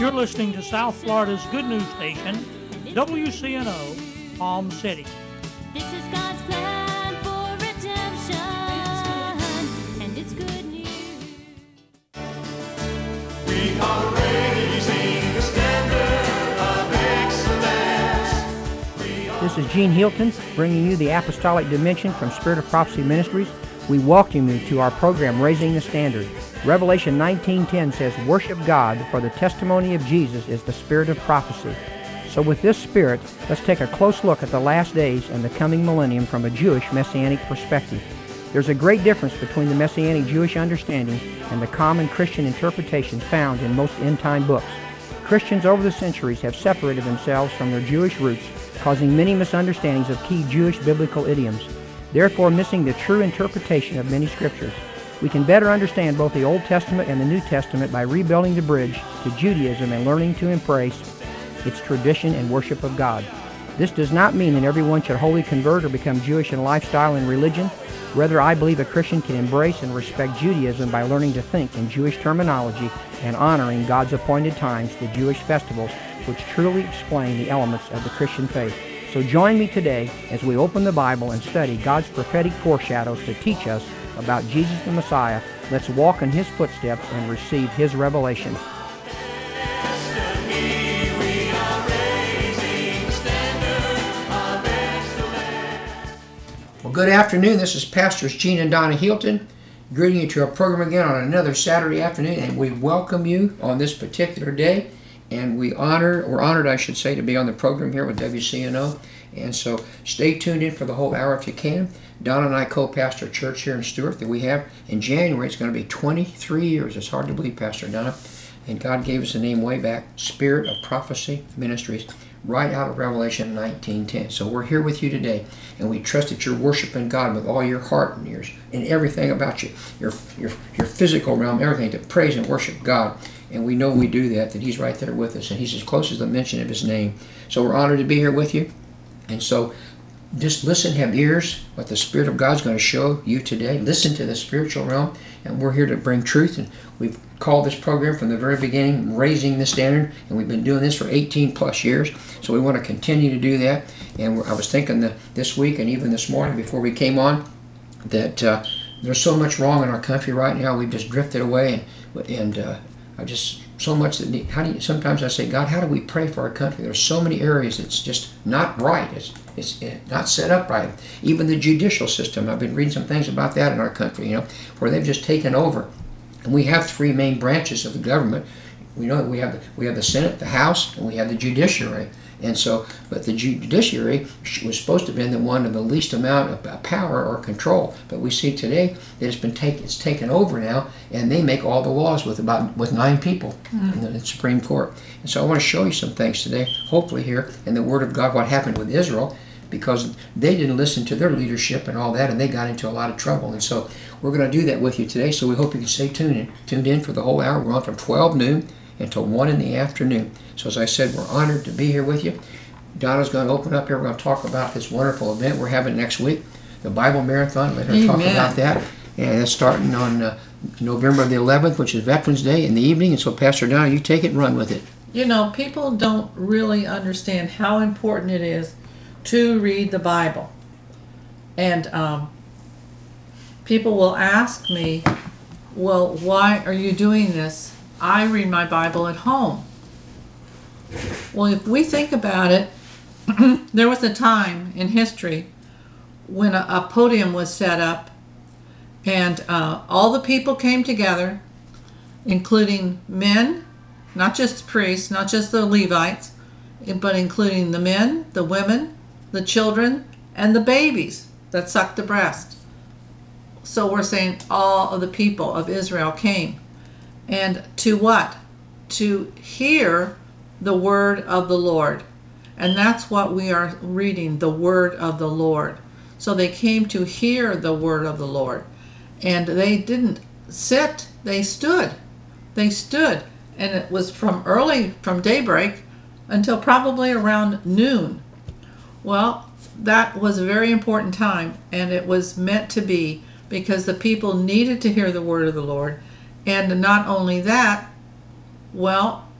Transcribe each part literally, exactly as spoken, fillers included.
You're listening to South Florida's good news station, W C N O, Palm City. This is God's plan for redemption, and it's good news. We are raising the standard of excellence. We are This is Gene Hilton bringing you the Apostolic Dimension from Spirit of Prophecy Ministries. We welcome you to our program, Raising the Standard. Revelation nineteen ten says, "Worship God, for the testimony of Jesus is the spirit of prophecy." So with this spirit, let's take a close look at the last days and the coming millennium from a Jewish Messianic perspective. There's a great difference between the Messianic Jewish understanding and the common Christian interpretation found in most end-time books. Christians over the centuries have separated themselves from their Jewish roots, causing many misunderstandings of key Jewish biblical idioms, therefore missing the true interpretation of many scriptures. We can better understand both the Old Testament and the New Testament by rebuilding the bridge to Judaism and learning to embrace its tradition and worship of God. This does not mean that everyone should wholly convert or become Jewish in lifestyle and religion. Rather, I believe a Christian can embrace and respect Judaism by learning to think in Jewish terminology and honoring God's appointed times, the Jewish festivals, which truly explain the elements of the Christian faith. So join me today as we open the Bible and study God's prophetic foreshadows to teach us about Jesus the Messiah. Let's walk in His footsteps and receive His revelation. Well, good afternoon. This is Pastors Gene and Donna Hilton, greeting you to our program again on another Saturday afternoon, and we welcome you on this particular day. And we honor, we're honored, I should say, to be on the program here with W C N O. And so stay tuned in for the whole hour if you can. Donna and I co-pastor a church here in Stuart that we have. In January, it's going to be twenty-three years. It's hard to believe, Pastor Donna. And God gave us the name way back, Spirit of Prophecy Ministries, right out of Revelation nineteen ten. So we're here with you today, and we trust that you're worshiping God with all your heart and yours and everything about you, your your your physical realm, everything, to praise and worship God. And we know we do that, that He's right there with us, and He's as close as the mention of His name. So we're honored to be here with you. And so just listen, have ears, what the Spirit of God's going to show you today. Listen to the spiritual realm, and we're here to bring truth. And we've called this program from the very beginning, Raising the Standard, and we've been doing this for eighteen plus years. So we want to continue to do that. And we're, I was thinking that this week and even this morning before we came on, that uh, there's so much wrong in our country right now. We've just drifted away, and, and uh, I just so much that need, how do you, sometimes I say, God, how do we pray for our country? There's so many areas it's just not right. It's it's not set up right. Even the judicial system. I've been reading some things about that in our country, you know, where they've just taken over. And we have three main branches of the government. We know that we have the, we have the Senate, the House, and we have the judiciary. And so, but the judiciary was supposed to have been the one of the least amount of power or control. But we see today that it's been taken, it's taken over now, and they make all the laws with about with nine people mm. in the Supreme Court. And so I want to show you some things today, hopefully here in the Word of God, what happened with Israel, because they didn't listen to their leadership and all that, and they got into a lot of trouble. And so we're going to do that with you today. So we hope you can stay tuned in, tuned in for the whole hour. We're on from twelve noon until one in the afternoon. So as I said, we're honored to be here with you. Donna's going to open up here. We're going to talk about this wonderful event we're having next week, the Bible Marathon. Let her Amen. Talk about that. And it's starting on uh, November the eleventh, which is Veterans Day, in the evening. And so, Pastor Donna, you take it and run with it. You know, people don't really understand how important it is to read the Bible. And um, people will ask me, well, why are you doing this? I read my Bible at home. Well, if we think about it, there was a time in history when a, a podium was set up, and uh, all the people came together, including men, not just priests, not just the Levites, but including the men, the women, the children, and the babies that sucked the breast. So we're saying all of the people of Israel came. And to what? To hear the word of the Lord. And that's what we are reading, the word of the Lord. So they came to hear the word of the Lord. And they didn't sit, they stood. They stood. And it was from early, from daybreak, until probably around noon. Well, that was a very important time, and it was meant to be, because the people needed to hear the word of the Lord. And not only that, well,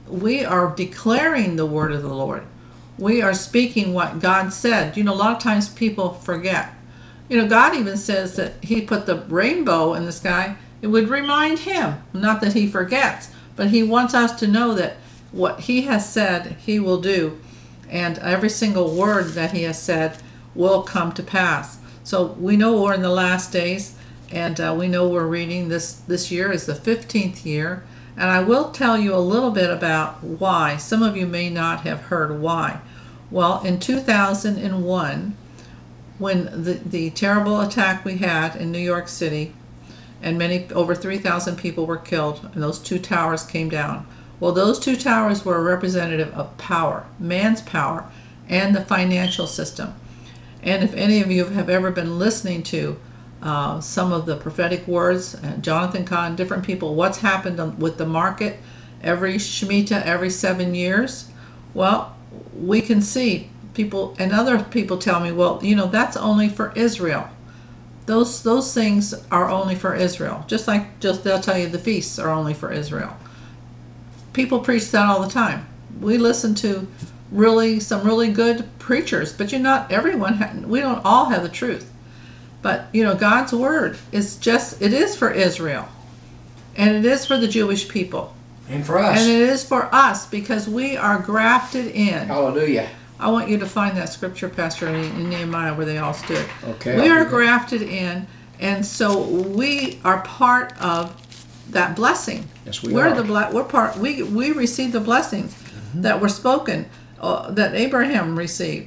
we are declaring the word of the Lord. We are speaking what God said. You know, a lot of times people forget. You know, God even says that he put the rainbow in the sky. It would remind him, not that he forgets, but he wants us to know that what he has said, he will do. And every single word that he has said will come to pass. So we know we're in the last days, and uh, we know we're reading this, this year is the fifteenth year. And I will tell you a little bit about why. Some of you may not have heard why. Well, in two thousand one, when the, the terrible attack we had in New York City, and many, over three thousand people were killed, and those two towers came down. Well, those two towers were a representative of power, man's power, and the financial system. And if any of you have ever been listening to uh, some of the prophetic words, uh, Jonathan Cahn, different people, what's happened on, with the market every Shemitah, every seven years, well, we can see people, and other people tell me, well, you know, that's only for Israel. Those those things are only for Israel. Just like just they'll tell you the feasts are only for Israel. People preach that all the time. We listen to really some really good preachers, but you not everyone. Ha- we don't all have the truth. But you know, God's word is just it is for Israel, and it is for the Jewish people, And for us. and it is for us because we are grafted in. Hallelujah. I want you to find that scripture, Pastor, in, in Nehemiah where they all stood. Okay, We I'll are do that. grafted in, and so we are part of that blessing. Yes, we we're are. the ble- we're part. We we receive the blessings that were spoken, uh, that Abraham received.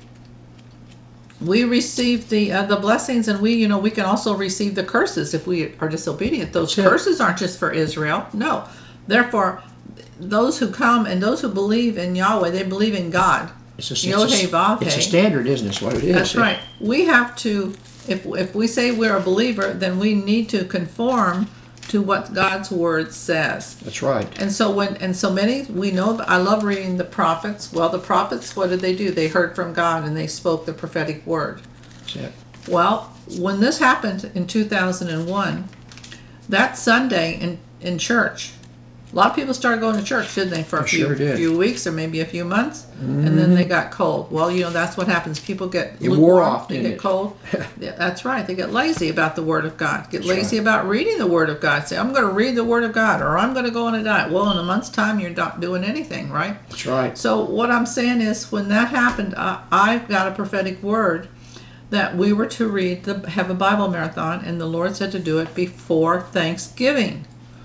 We receive the uh, the blessings, and we you know we can also receive the curses if we are disobedient. Those That's it. curses aren't just for Israel. No, therefore, those who come and those who believe in Yahweh, they believe in God. It's a, it's, Yod-Heh, a, Vav-Heh. it's a standard, isn't it? It's what it is. That's right. We have to, if if we say we're a believer, then we need to conform to what God's word says. That's right. And so when and so many we know. I love reading the prophets. Well, the prophets, what did they do? They heard from God and they spoke the prophetic word. That's it. Well, when this happened in two thousand one, that Sunday in in church, a lot of people started going to church, didn't they, for a They few sure did. few weeks or maybe a few months, and then they got cold. Well, you know that's what happens. People get It wore lukewarm, off, they didn't get it? cold. Yeah, that's right. They get lazy about the Word of God. Get That's lazy right. about reading the Word of God. Say, I'm going to read the Word of God, or I'm going to go on a diet. Well, in a month's time, you're not doing anything, right? That's right. So what I'm saying is, when that happened, I, I got a prophetic word that we were to read the have a Bible marathon, and the Lord said to do it before Thanksgiving.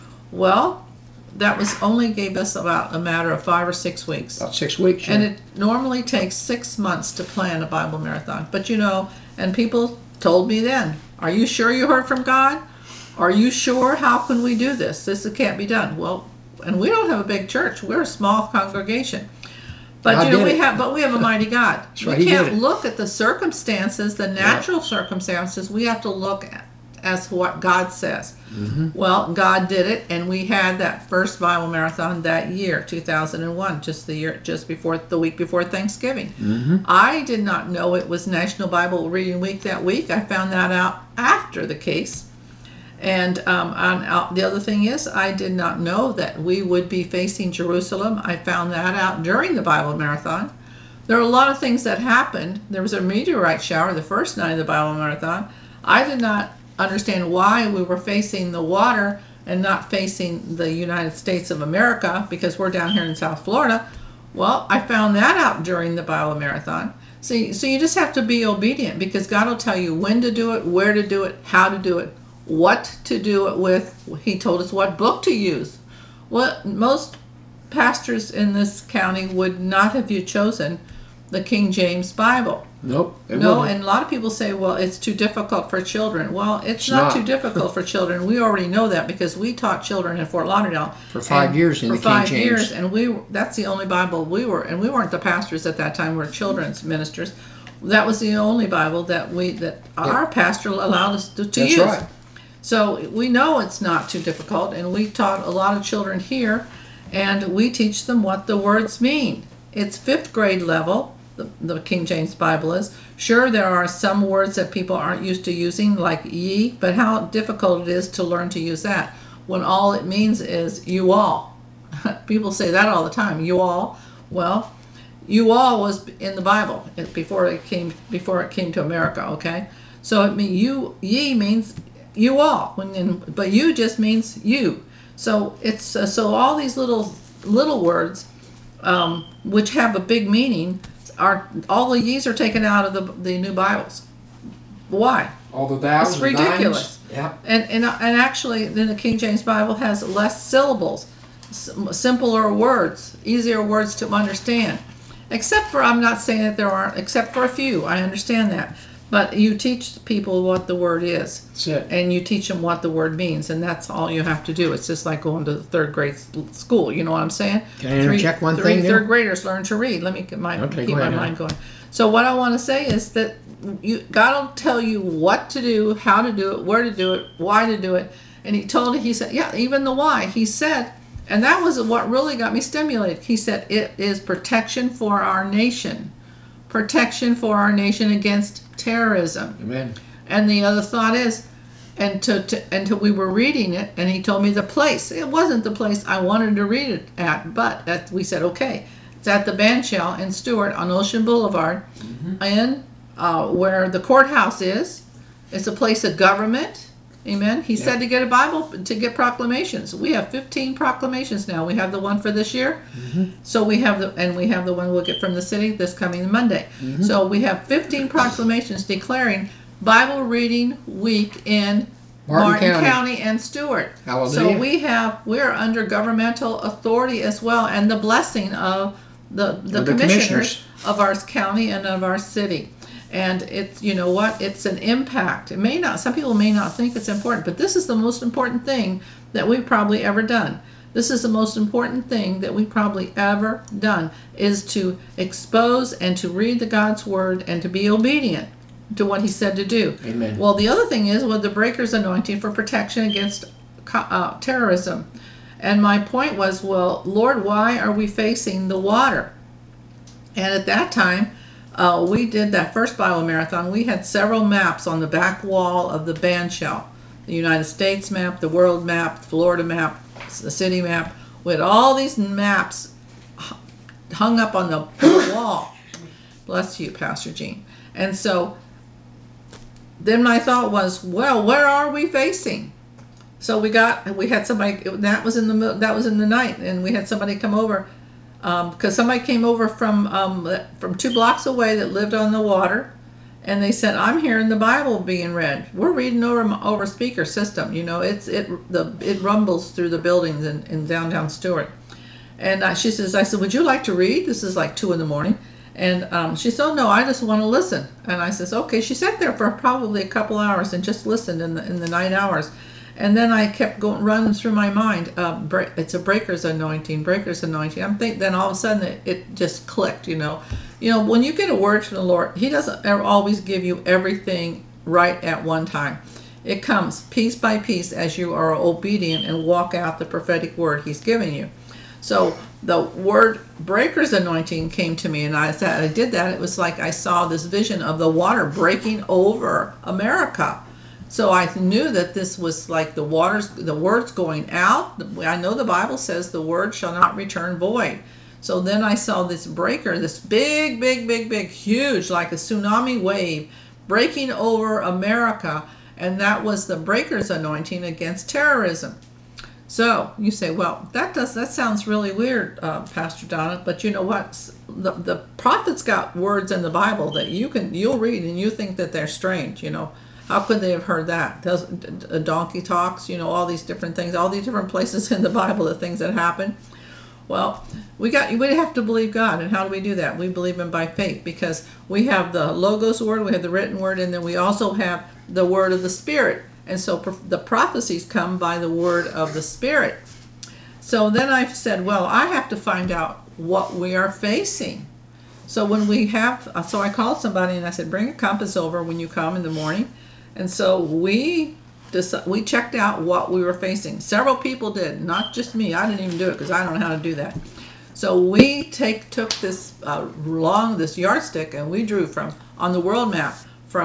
Well, that was only gave us about a matter of five or six weeks. About six weeks. And yeah. it normally takes six months to plan a Bible marathon. But you know, and people told me then, are you sure you heard from God? Are you sure? How can we do this? This can't be done. Well, and we don't have a big church. We're a small congregation. But God you know, did we it. have but we have a mighty God. That's right, We he did can't it. look at the circumstances, the natural circumstances. We have to look at as what God says. Mm-hmm. Well, God did it, and we had that first Bible marathon that year, two thousand one, just the year, just before the week before Thanksgiving. Mm-hmm. I did not know it was National Bible Reading Week that week. I found that out after the case. And um, on, uh, the other thing is, I did not know that we would be facing Jerusalem. I found that out during the Bible marathon. There are a lot of things that happened. There was a meteorite shower the first night of the Bible marathon. I did not understand why we were facing the water and not facing the United States of America, because we're down here in South Florida. Well, I found that out during the Bible marathon. See, so you just have to be obedient, because God will tell you when to do it, where to do it, how to do it, what to do it with. He told us what book to use. Well, most pastors in this county would not have you chosen the King James Bible. Nope. it No, wouldn't. and a lot of people say, well, it's too difficult for children. Well, it's, It's not, not. too difficult for children. We already know that, because we taught children in Fort Lauderdale For five and- years in for the King five James. years, and we that's the only Bible we were, and we weren't the pastors at that time. We were children's ministers. That was the only Bible that we that our pastor allowed us to, to That's use. right. So we know it's not too difficult, and we taught a lot of children here, and we teach them what the words mean. It's fifth grade level, the, the King James Bible is. Sure, there are some words that people aren't used to using, like ye, but how difficult it is to learn to use that when all it means is you all. People say that all the time. You all, well, you all was in the Bible before it came before it came to America. Okay, so it mean you ye means you all, when but you just means you. So it's uh, so all these little little words, um, which have a big meaning, are all the ye's are taken out of the the new Bibles. Why? All the thous It's and thines. ridiculous. Yeah. And and and actually, then the King James Bible has less syllables, s- simpler words, easier words to understand. Except for, I'm not saying that there aren't, except for a few. I understand that, but you teach people what the word is, That's it. and you teach them what the word means, and that's all you have to do. It's just like going to third grade s- school. You know what I'm saying? Can I interject three, one three thing there? third graders learn to read. Let me get my Okay, keep go my ahead, mind going. So what I want to say is that you, God will tell you what to do, how to do it, where to do it, why to do it. And he told it, he said, yeah, even the why. He said, and that was what really got me stimulated. He said, it is protection for our nation. Protection for our nation against terrorism. Amen. And the other thought is, and to, to until we were reading it, and he told me the place. It wasn't the place I wanted to read it at, but that we said, okay, it's at the Bandshell in Stewart on Ocean Boulevard, in uh, where the courthouse is. It's a place of government. Amen. He said to get a Bible, to get proclamations. We have fifteen proclamations now. We have the one for this year. So we have the, and we have the one we'll get from the city this coming Monday. So we have fifteen proclamations declaring Bible reading week in Martin Martin, County. County. and Stewart. Hallelujah. So we have, we're under governmental authority as well, and the blessing of the, the, Of the commissioners, commissioners. of our county and of our city. And it's, you know what, it's an impact. It may not, some people may not think it's important, but this is the most important thing that we've probably ever done. This is the most important thing that we've probably ever done, is to expose and to read the God's word and to be obedient to what he said to do. Amen. Well, the other thing is with the breaker's anointing for protection against co- uh, terrorism. And my point was, well, Lord, why are we facing the water? And at that time, uh, we did that first Bible marathon. We had several maps on the back wall of the Bandshell. The United States map, the world map, the Florida map, the city map. We had all these maps hu- hung up on the, the wall. Bless you, Pastor Gene. And so then my thought was, well, where are we facing? So we got, we had somebody, that was in the mil- that was in the night, and we had somebody come over, because um, somebody came over from um, from two blocks away that lived on the water, and they said, I'm hearing the Bible being read. We're reading over over speaker system, you know, it's it the it rumbles through the buildings in, in downtown Stewart. And uh, she says, I said, would you like to read? This is like two in the morning. And um, she said, oh, no, I just want to listen. And I says, okay. She sat there for probably a couple hours and just listened in the in the night hours. And then I kept going running through my mind. Uh, break, it's a breaker's anointing, breaker's anointing. I'm thinking. Then all of a sudden it, it just clicked. You know, you know when you get a word from the Lord, He doesn't ever always give you everything right at one time. It comes piece by piece as you are obedient and walk out the prophetic word He's giving you. So the word breaker's anointing came to me, and I said I did that. It was like I saw this vision of the water breaking over America. So I knew that this was like the waters, the words going out. I know the Bible says the word shall not return void. So then I saw this breaker, this big, big, big, big, huge, like a tsunami wave breaking over America. And that was the breaker's anointing against terrorism. So you say, well, that does that sounds really weird, uh, Pastor Donna. But you know what? The the prophets got words in the Bible that you can you'll read and you think that they're strange. You know, how could they have heard that? Does a donkey talks? You know, all these different things, all these different places in the Bible, the things that happen. Well, we got we have to believe God, and how do we do that? We believe Him by faith, because we have the Logos word, we have the written word, and then we also have the word of the Spirit. And so the prophecies come by the word of the Spirit. So then I said, well, I have to find out what we are facing. So when we have, so I called somebody and I said, bring a compass over when you come in the morning. And so we deci- we checked out what we were facing. Several people did, not just me. I didn't even do it because I don't know how to do that. So we take took this uh, long, this yardstick, and we drew from, on the world map, from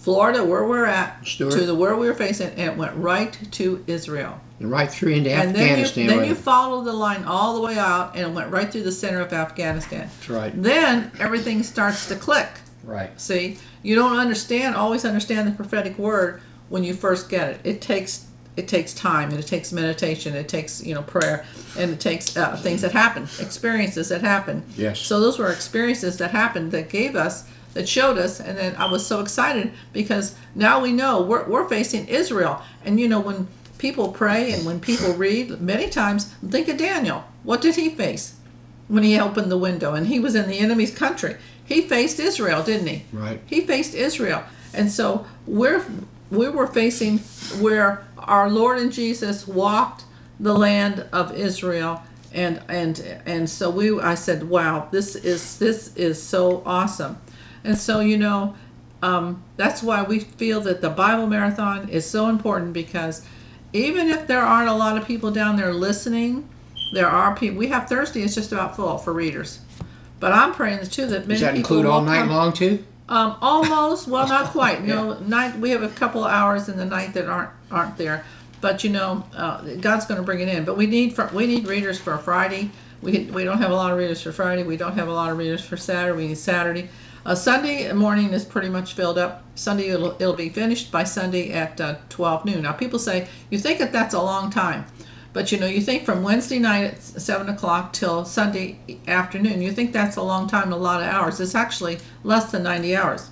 Florida, where we're at, Stuart. to the where we were facing, and it went right to Israel. And right through into And then you, Afghanistan. then with you it. follow the line all the way out, and it went right through the center of Afghanistan. That's right. Then everything starts to click. Right. See, you don't understand, always understand the prophetic word when you first get it. It takes it takes time, and it takes meditation, it takes you know prayer, and it takes uh, things that happen, experiences that happen. Yes. So those were experiences that happened that gave us, that showed us, and then I was so excited because now we know we're we're facing Israel, and you know when people pray and when people read, many times think of Daniel. What did he face when he opened the window and he was in the enemy's country? He faced Israel, didn't he? Right. He faced Israel. And so we're we were facing where our Lord and Jesus walked the land of Israel, and and and so we I said, wow, this is this is so awesome. And so you know, um, that's why we feel that the Bible Marathon is so important, because even if there aren't a lot of people down there listening, there are people. We have Thursday, it's just about full for readers. But I'm praying too that many Does that people include all will night come. long too? Um, almost. Well, not quite. You know, night. We have a couple of hours in the night that aren't aren't there. But you know, uh, God's going to bring it in. But we need for, we need readers for Friday. We we don't have a lot of readers for Friday. We don't have a lot of readers for Saturday. We need Saturday. Uh, Sunday morning is pretty much filled up. Sunday it'll, it'll be finished by Sunday at uh, twelve noon. Now people say you think that that's a long time. But you know, you think from Wednesday night at seven o'clock till Sunday afternoon, you think that's a long time, a lot of hours. It's actually less than ninety hours.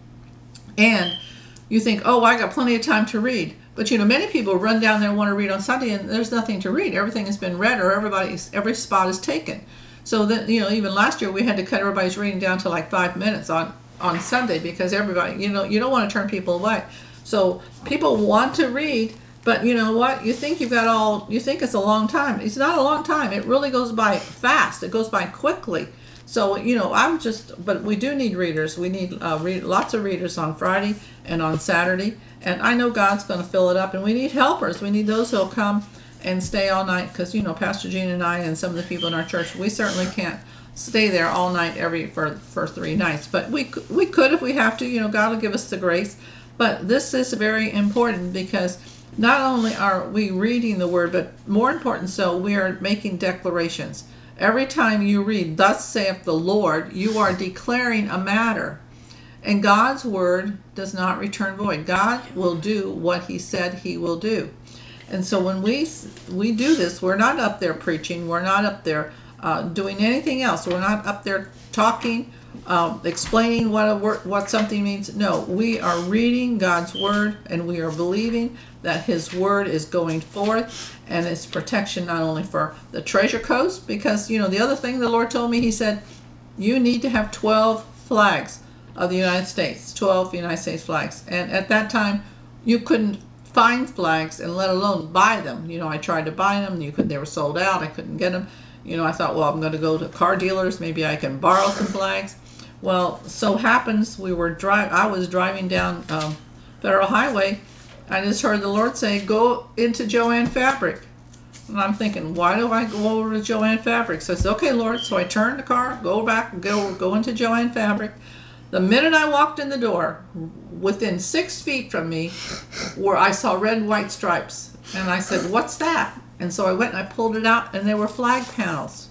And you think, oh, I got plenty of time to read. But you know, many people run down there and want to read on Sunday, and there's nothing to read. Everything has been read, or everybody's every spot is taken. So that, you know, even last year we had to cut everybody's reading down to like five minutes on on Sunday, because everybody, you know, you don't want to turn people away. So people want to read. But you know what? You think you've got all, you think it's a long time. It's not a long time. It really goes by fast. It goes by quickly. So, you know, I'm just, but we do need readers. We need uh, read, lots of readers on Friday and on Saturday. And I know God's going to fill it up. And we need helpers. We need those who'll come and stay all night. Because, you know, Pastor Gene and I and some of the people in our church, we certainly can't stay there all night every for, for three nights. But we, c- we could if we have to. You know, God will give us the grace. But this is very important, because not only are we reading the word, but more important so, we are making declarations. Every time you read, thus saith the Lord, you are declaring a matter. And God's word does not return void. God will do what he said he will do. And so when we we do this, we're not up there preaching. We're not up there uh, doing anything else. We're not up there talking, um, explaining what a word, what something means. No, we are reading God's word, and we are believing that his word is going forth, and it's protection not only for the treasure coast, because, you know, the other thing the Lord told me, he said, you need to have twelve flags of the United States, twelve United States flags. And at that time, you couldn't find flags, and let alone buy them. You know, I tried to buy them, you could, they were sold out, I couldn't get them. You know, I thought, well, I'm going to go to car dealers, maybe I can borrow some flags. Well, so happens we were drive. I was driving down um, Federal Highway. I just heard the Lord say, go into Joann Fabric. And I'm thinking, why do I go over to Joann Fabric? So I said, okay, Lord. So I turned the car, go back, go go into Joann Fabric. The minute I walked in the door, within six feet from me, where I saw red and white stripes. And I said, what's that? And so I went and I pulled it out, and they were flag panels.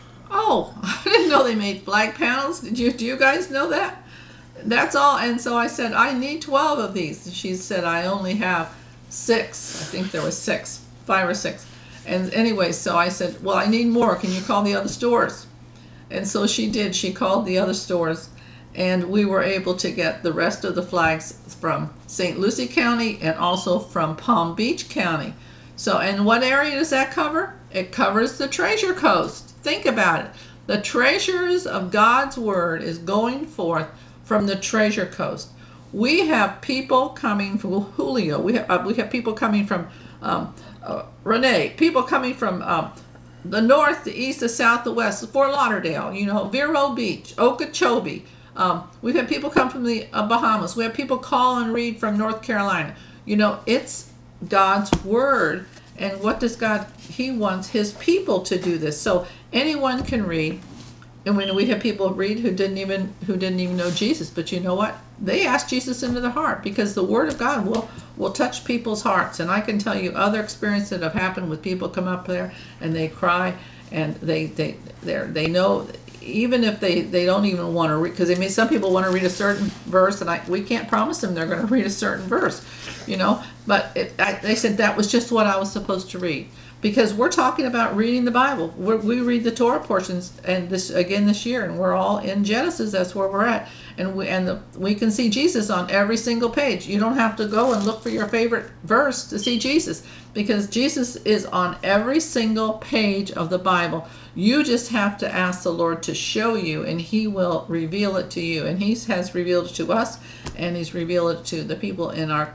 Oh, I didn't know they made flag panels. Did you? Do you guys know that? That's all. And so I said, I need twelve of these. She said, I only have six. I think there was six, five or six. And anyway, so I said, well, I need more. Can you call the other stores? And so she did. She called the other stores, and we were able to get the rest of the flags from Saint Lucie County and also from Palm Beach County. So, and what area does that cover? It covers the Treasure Coast. Think about it. The treasures of God's word is going forth from the Treasure Coast. We have people coming from Julio. We have uh, we have people coming from um, uh, Renee. People coming from um, the north, the east, the south, the west, Fort Lauderdale. You know, Vero Beach, Okeechobee. Um, we've had people come from the uh, Bahamas. We have people call and read from North Carolina. You know, it's God's word. And what does God? He wants his people to do this. So anyone can read. and when we have people read who didn't even who didn't even know Jesus, but you know what? They asked Jesus into their heart, because the Word of God will will touch people's hearts. And I can tell you other experiences that have happened with people come up there and they cry, and they they they they know, even if they they don't even want to read, because I mean some people want to read a certain verse, and I we can't promise them they're going to read a certain verse, you know. But it, I, they said that was just what I was supposed to read. Because we're talking about reading the Bible. We're, we read the Torah portions, and this again this year, and we're all in Genesis. That's where we're at, and we and the, we can see Jesus on every single page. You don't have to go and look for your favorite verse to see Jesus, because Jesus is on every single page of the Bible. You just have to ask the Lord to show you, and He will reveal it to you. And He has revealed it to us, and He's revealed it to the people in our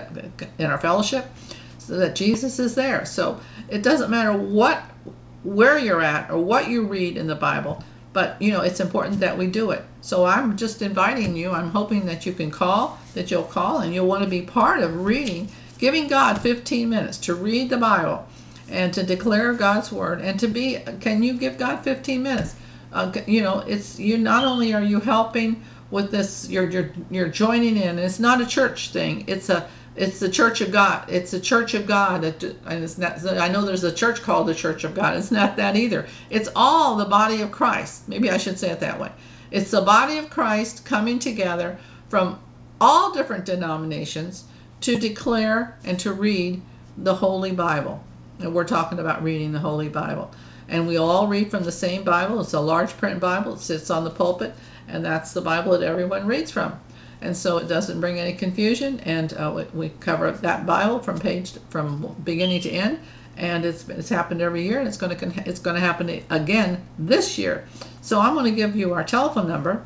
in our fellowship, so that Jesus is there. So it doesn't matter what, where you're at or what you read in the Bible, but you know, it's important that we do it. So I'm just inviting you. I'm hoping that you can call, that you'll call, and you'll want to be part of reading, giving God fifteen minutes to read the Bible and to declare God's word, and to be, can you give God fifteen minutes? Uh, you know, it's, you not only are you helping with this, you're, you're, you're joining in. It's not a church thing. It's a, It's the Church of God. It's the Church of God. And it's not, I know there's a church called the Church of God. It's not that either. It's all the body of Christ. Maybe I should say it that way. It's the body of Christ coming together from all different denominations to declare and to read the Holy Bible. And we're talking about reading the Holy Bible. And we all read from the same Bible. It's a large print Bible. It sits on the pulpit. And that's the Bible that everyone reads from. And so it doesn't bring any confusion, and uh, we, we cover that Bible from page from beginning to end, and it's it's happened every year, and it's going to it's going to happen again this year. So I'm going to give you our telephone number,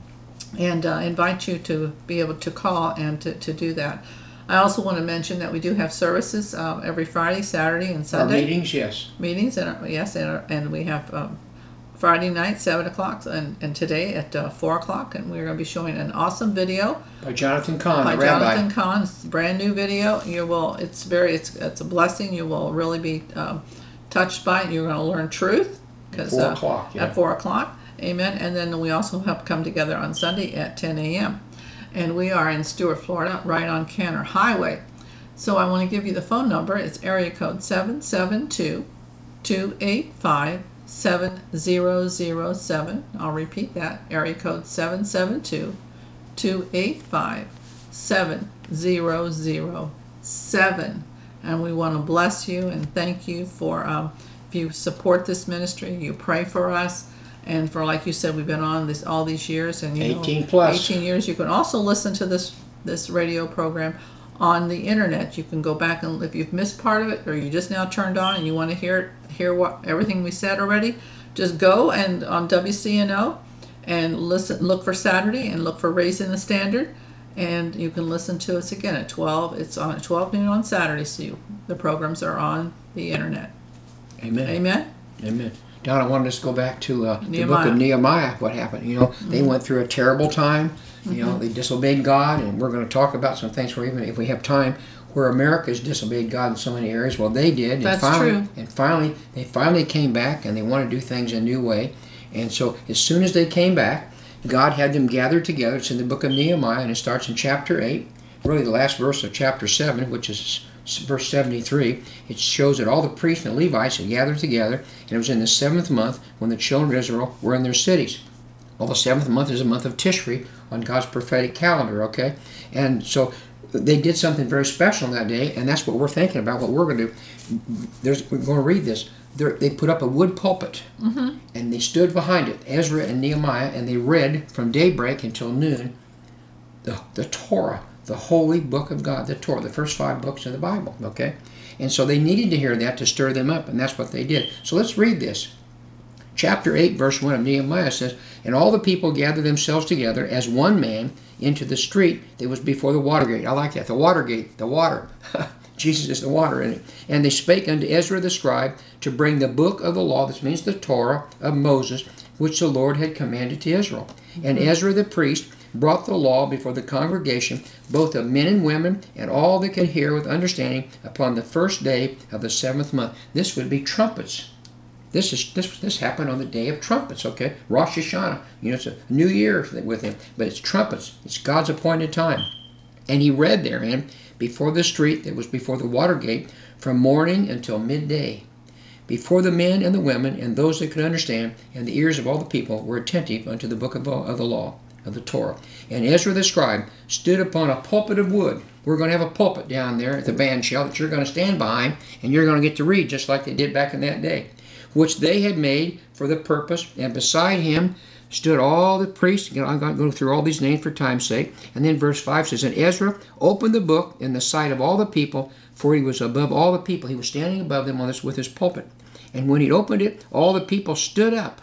and uh, invite you to be able to call and to, to do that. I also want to mention that we do have services uh, every Friday, Saturday, and Sunday. Our meetings, yes. Meetings, and uh, yes, and, uh, and we have. Um, Friday night, seven o'clock, and, and today at uh, four o'clock, and we're going to be showing an awesome video By Jonathan Kahn, by the rabbi. Jonathan Kahn. It's a brand new video. You will, it's very, it's it's a blessing. You will really be um, touched by it. You're going to learn truth. At four uh, o'clock, yeah. At four o'clock, amen. And then we also have come together on Sunday at ten a.m. And we are in Stuart, Florida, right on Canner Highway. So I want to give you the phone number. It's area code seven seven two, two eight five, seven zero zero seven. I'll repeat that. Area code seven seven two, two eight five, seven zero zero seven. And we want to bless you and thank you for um, if you support this ministry, you pray for us, and for, like you said, we've been on this all these years, and you eighteen know, plus. eighteen years. You can also listen to this this radio program on the internet. You can go back, and if you've missed part of it, or you just now turned on and you want to hear it, hear what everything we said already, just go and on W C N O and listen. Look for Saturday and look for Raising the Standard, and you can listen to us again at twelve. It's on at twelve noon on Saturday. So you, the programs are on the internet. Amen. Amen. Amen. Don, I wanted us to go back to uh, the book Nehemiah. of Nehemiah. What happened? You know, they went through a terrible time. You know, they disobeyed God, and we're going to talk about some things where, even if we have time, where America's disobeyed God in so many areas. Well, they did. And That's finally, true. And finally, they finally came back, and they want to do things a new way. And so, as soon as they came back, God had them gathered together. It's in the book of Nehemiah, and it starts in chapter eight, really the last verse of chapter seven, which is verse seventy-three. It shows that all the priests and Levites had gathered together, and it was in the seventh month when the children of Israel were in their cities. Well, the seventh month is a month of Tishri on God's prophetic calendar, okay? And so they did something very special on that day, and that's what we're thinking about, what we're going to do. There's, we're going to read this. They're, they put up a wood pulpit, Mm-hmm. and they stood behind it, Ezra and Nehemiah, and they read from daybreak until noon the, the Torah, the holy book of God, the Torah, the first five books of the Bible, okay? And so they needed to hear that to stir them up, and that's what they did. So let's read this. Chapter eight, verse one of Nehemiah says, "And all the people gathered themselves together as one man into the street that was before the water gate." I like that. The water gate, the water. Jesus is the water in it. "And they spake unto Ezra the scribe to bring the book of the law," this means the Torah of Moses, "which the Lord had commanded to Israel. And Ezra the priest brought the law before the congregation, both of men and women, and all that could hear with understanding, upon the first day of the seventh month." This would be trumpets. This is this this happened on the day of trumpets, okay? Rosh Hashanah, you know, it's a new year with him, but it's trumpets. It's God's appointed time. And he read therein before the street that was before the water gate from morning until midday. Before the men and the women and those that could understand, and the ears of all the people were attentive unto the book of, of the law, of the Torah. And Ezra the scribe stood upon a pulpit of wood. We're going to have a pulpit down there at the band shell that you're going to stand behind, and you're going to get to read just like they did back in that day, which they had made for the purpose. And beside him stood all the priests. You know, I'm going to go through all these names for time's sake. And then verse five says, and Ezra opened the book in the sight of all the people, for he was above all the people. He was standing above them on this with his pulpit. And when he opened it, all the people stood up.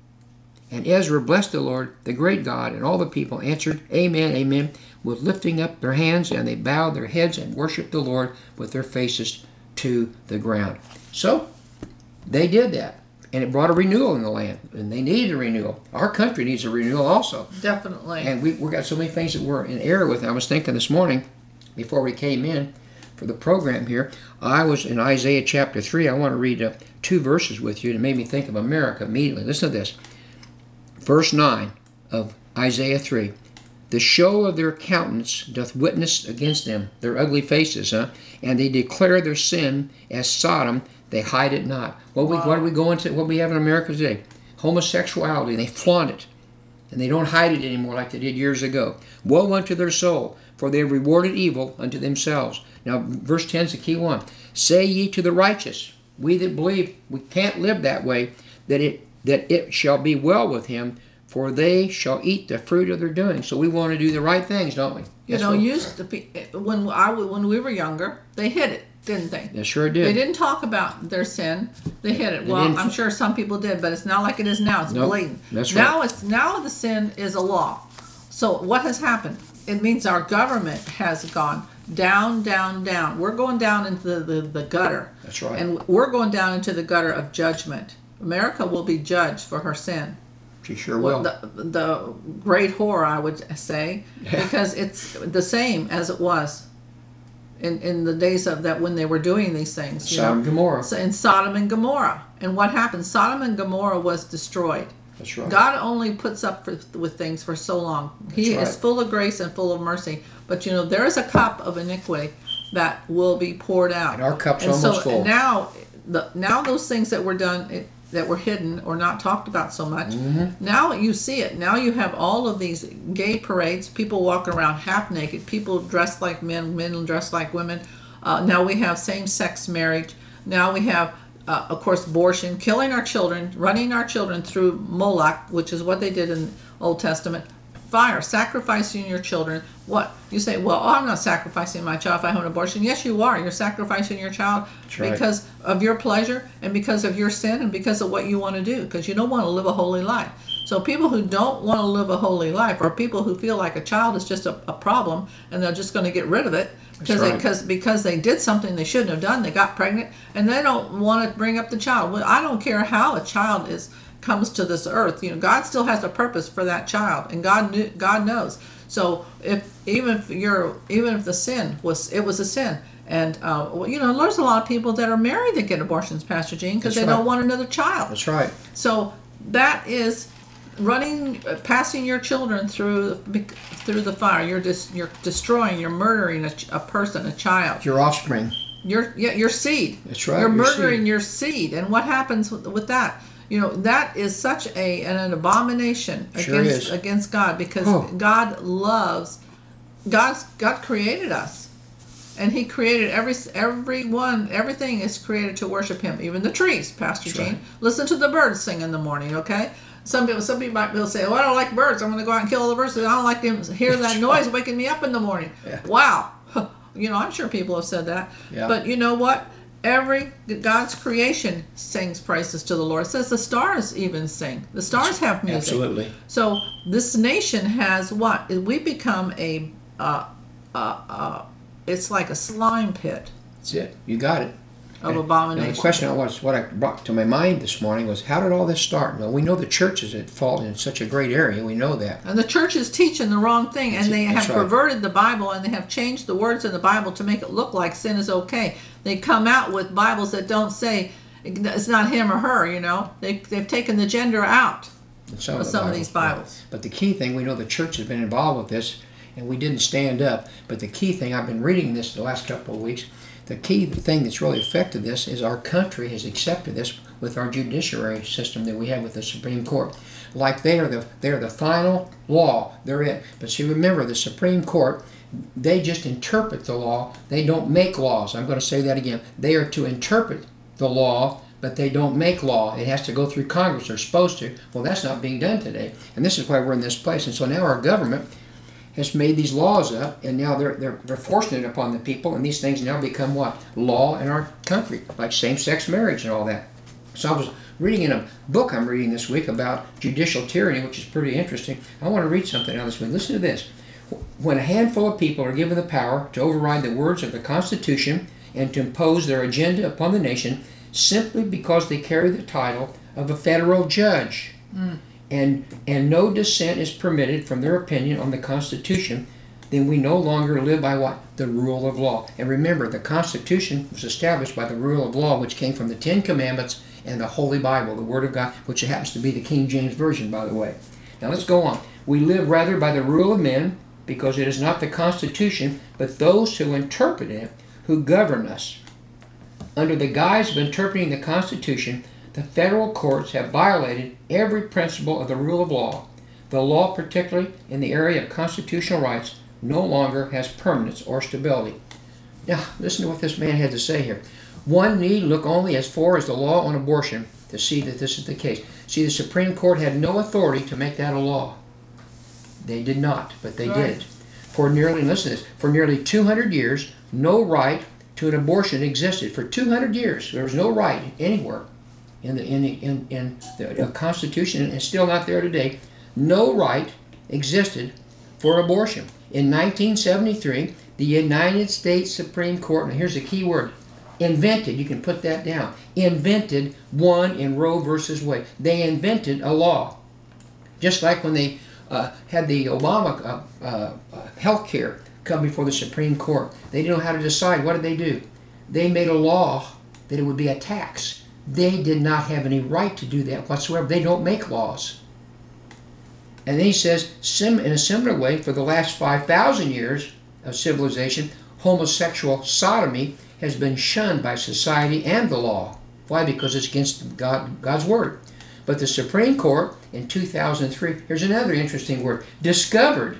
And Ezra blessed the Lord, the great God, and all the people answered, Amen, Amen, with lifting up their hands, and they bowed their heads and worshiped the Lord with their faces to the ground. So, they did that. And it brought a renewal in the land. And they needed a renewal. Our country needs a renewal also. Definitely. And we, we've got so many things that we're in error with. I was thinking this morning, before we came in for the program here, I was in Isaiah chapter three. I want to read uh, two verses with you. It made me think of America immediately. Listen to this. Verse nine of Isaiah three. The show of their countenance doth witness against them, their ugly faces, huh? And they declare their sin as Sodom, they hide it not. What we Wow. what are we going to? What we have in America today? Homosexuality. They flaunt it, and they don't hide it anymore like they did years ago. Woe unto their soul, for they have rewarded evil unto themselves. Now, verse ten is the key one. Say ye to the righteous, we that believe we can't live that way, that it that it shall be well with him, for they shall eat the fruit of their doing. So we want to do the right things, don't we? You That's know, what- used to be when I when we were younger, they hid it, didn't they? They sure They did. didn't talk about their sin. They hid it. They Well, didn't- I'm sure some people did, but it's not like it is now. It's Nope, blatant. that's now right. it's now the sin is a law. So what has happened? It means our government has gone down, down, down. We're going down into the, the, the gutter. That's right. And we're going down into the gutter of judgment. America will be judged for her sin. She sure Well, will. the, the great horror, I would say, Yeah. because it's the same as it was in, in the days of that when they were doing these things. You Sodom and know? Gomorrah. So in Sodom and Gomorrah. And what happened? Sodom and Gomorrah was destroyed. That's right. God only puts up for, with things for so long. He That's is right. full of grace and full of mercy. But you know, there is a cup of iniquity that will be poured out. And our cup's and almost so full. now, the now those things that were done it, that were hidden or not talked about so much. Mm-hmm. Now you see it. Now you have all of these gay parades. People walking around half naked. People dressed like men. Men dressed like women. Uh, now we have same-sex marriage. Now we have, uh, of course, abortion, killing our children, running our children through Moloch, which is what they did in the Old Testament. Fire, sacrificing your children. What? You say, well, oh, I'm not sacrificing my child if I have an abortion. Yes, you are. You're sacrificing your child right. because of your pleasure and because of your sin and because of what you want to do, because you don't want to live a holy life. So people who don't want to live a holy life, or people who feel like a child is just a, a problem and they're just going to get rid of it because right. they, because because they did something they shouldn't have done, they got pregnant, and they don't want to bring up the child. Well, I don't care how a child is comes to this earth. You know, God still has a purpose for that child, and God knew, God knows. So if even if you're even if the sin was it was a sin. And, uh, well, you know, there's a lot of people that are married that get abortions, Pastor Gene, because That's they right. don't want another child. That's right. So that is running, uh, passing your children through through the fire. You're just you're destroying, you're murdering a, ch- a person, a child. Your offspring. Your yeah, your seed. That's right, You're your murdering seed. your seed. And what happens with, with that? You know, that is such a an, an abomination Sure against is. against God, because Oh. God loves God's God created us. And he created every everyone, everything is created to worship him, even the trees, Pastor That's Gene. right. Listen to the birds sing in the morning, okay? Some people some people might be able to say, oh, I don't like birds. I'm going to go out and kill all the birds. I don't like them hear that That's noise right. waking me up in the morning. Yeah. Wow. You know, I'm sure people have said that. Yeah. But you know what? Every God's creation sings praises to the Lord. It says the stars even sing. The stars have music. Absolutely. So this nation has what? We become a, uh, uh, uh, it's like a slime pit That's it. You got it. of And- abomination. And the question I was, what I brought to my mind this morning was, how did all this start? Well, we know the churches had fallen in such a great area. We know that. And the church is teaching the wrong thing, and they That's have right. perverted the Bible, and they have changed the words in the Bible to make it look like sin is okay. They come out with Bibles that don't say It's not him or her, you know. They, they've taken the gender out Some of the some of Bibles, these yeah. Bibles. But the key thing, we know the church has been involved with this, and we didn't stand up. But the key thing, I've been reading this the last couple of weeks, the key thing that's really affected this is our country has accepted this with our judiciary system that we have with the Supreme Court. Like they are the they are the final law. They're it. But see, remember, the Supreme Court, they just interpret the law. They don't make laws. I'm going to say that again. They are to interpret the law, but they don't make law. It has to go through Congress. They're supposed to. Well, that's not being done today. And this is why we're in this place. And so now our government has made these laws up, and now they're, they're, they're forcing it upon the people, and these things now become what? Law in our country, like same-sex marriage and all that. So I was reading in a book I'm reading this week about judicial tyranny, which is pretty interesting. I want to read something out this week. Listen to this. When a handful of people are given the power to override the words of the Constitution and to impose their agenda upon the nation simply because they carry the title of a federal judge, mm. and and no dissent is permitted from their opinion on the Constitution, then we no longer live by what? The rule of law. And remember, the Constitution was established by the rule of law, which came from the Ten Commandments and the Holy Bible, the Word of God, which happens to be the King James Version, by the way. Now let's go on. We live rather by the rule of men, because it is not the Constitution, but those who interpret it, who govern us. Under the guise of interpreting the Constitution, the federal courts have violated every principle of the rule of law. The law, particularly in the area of constitutional rights, no longer has permanence or stability. Now, listen to what this man had to say here. One need look only as far as the law on abortion to see that this is the case. See, the Supreme Court had no authority to make that a law. They did not, but they Right. did. For nearly, listen to this, for nearly two hundred years, no right to an abortion existed. For two hundred years, there was no right anywhere in the in the, in, in the Constitution, and it's still not there today. No right existed for abortion. In nineteen seventy-three, the United States Supreme Court, and here's the key word, invented, you can put that down, invented one in Roe versus Wade. They invented a law. Just like when they uh, had the Obama uh, uh, uh, health care come before the Supreme Court. They didn't know how to decide. What did they do? They made a law that it would be a tax. They did not have any right to do that whatsoever. They don't make laws. And then he says, sim in a similar way, for the last five thousand years of civilization, homosexual sodomy has been shunned by society and the law. Why? Because it's against God, God's word. But the Supreme Court in two thousand three, here's another interesting word, discovered,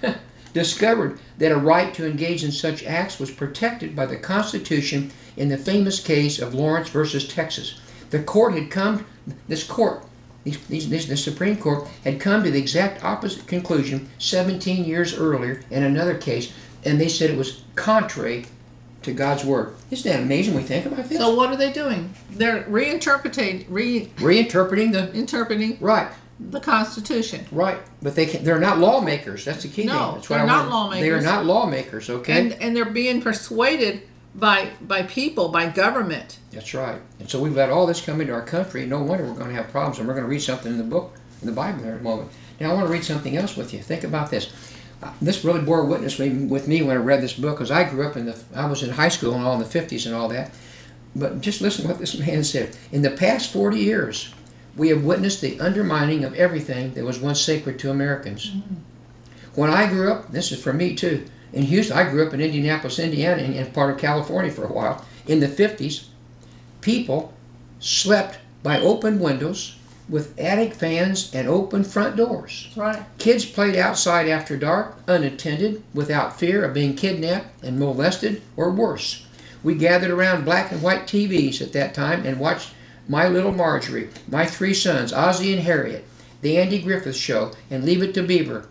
discovered that a right to engage in such acts was protected by the Constitution in the famous case of Lawrence versus Texas. The court had come, this court, these, these, this, the Supreme Court had come to the exact opposite conclusion seventeen years earlier in another case, and they said it was contrary to God's word. Isn't that amazing when we think about this? So what are they doing? They're reinterpreting, re Reinterpreting the interpreting right, the Constitution. right, but they can, they're not lawmakers. That's the key No, thing. That's what they're I not wanted- They are lawmakers. not lawmakers. Okay, And and they're being persuaded by by people, by government. that's right. And so we've got all this coming to our country. No wonder we're going to have problems. And we're going to read something in the book, in the Bible here in a moment. Now I want to read something else with you. Think about this. Uh, this really bore witness with me when I read this book, because I grew up in the, I was in high school and all in the fifties and all that. But just listen to what this man said. In the past forty years, we have witnessed the undermining of everything that was once sacred to Americans. Mm-hmm. When I grew up, this is for me too, in Houston, I grew up in Indianapolis, Indiana, and, and part of California for a while. In the fifties, people slept by open windows with attic fans and open front doors. That's right. Kids played outside after dark, unattended, without fear of being kidnapped and molested or worse. We gathered around black and white T Vs at that time and watched My Little Marjorie, My Three Sons, Ozzie and Harriet, The Andy Griffith Show, and Leave It to Beaver.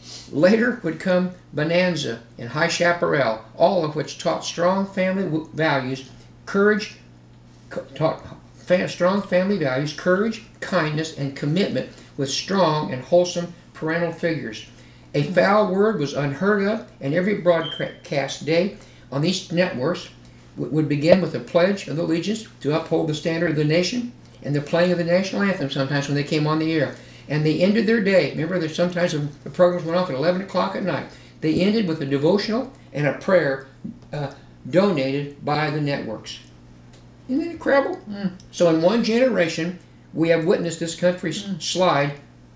Later would come Bonanza and High Chaparral, all of which taught strong family w- values, courage, co- taught fa- strong family values, courage, kindness, and commitment with strong and wholesome parental figures. A foul word was unheard of, and every broadcast day on these networks w- would begin with a pledge of allegiance to uphold the standard of the nation and the playing of the national anthem sometimes when they came on the air. And they ended their day. Remember that sometimes the programs went off at eleven o'clock at night. They ended with a devotional and a prayer uh, donated by the networks. Isn't that incredible? Mm. So in one generation, we have witnessed this country Mm. slide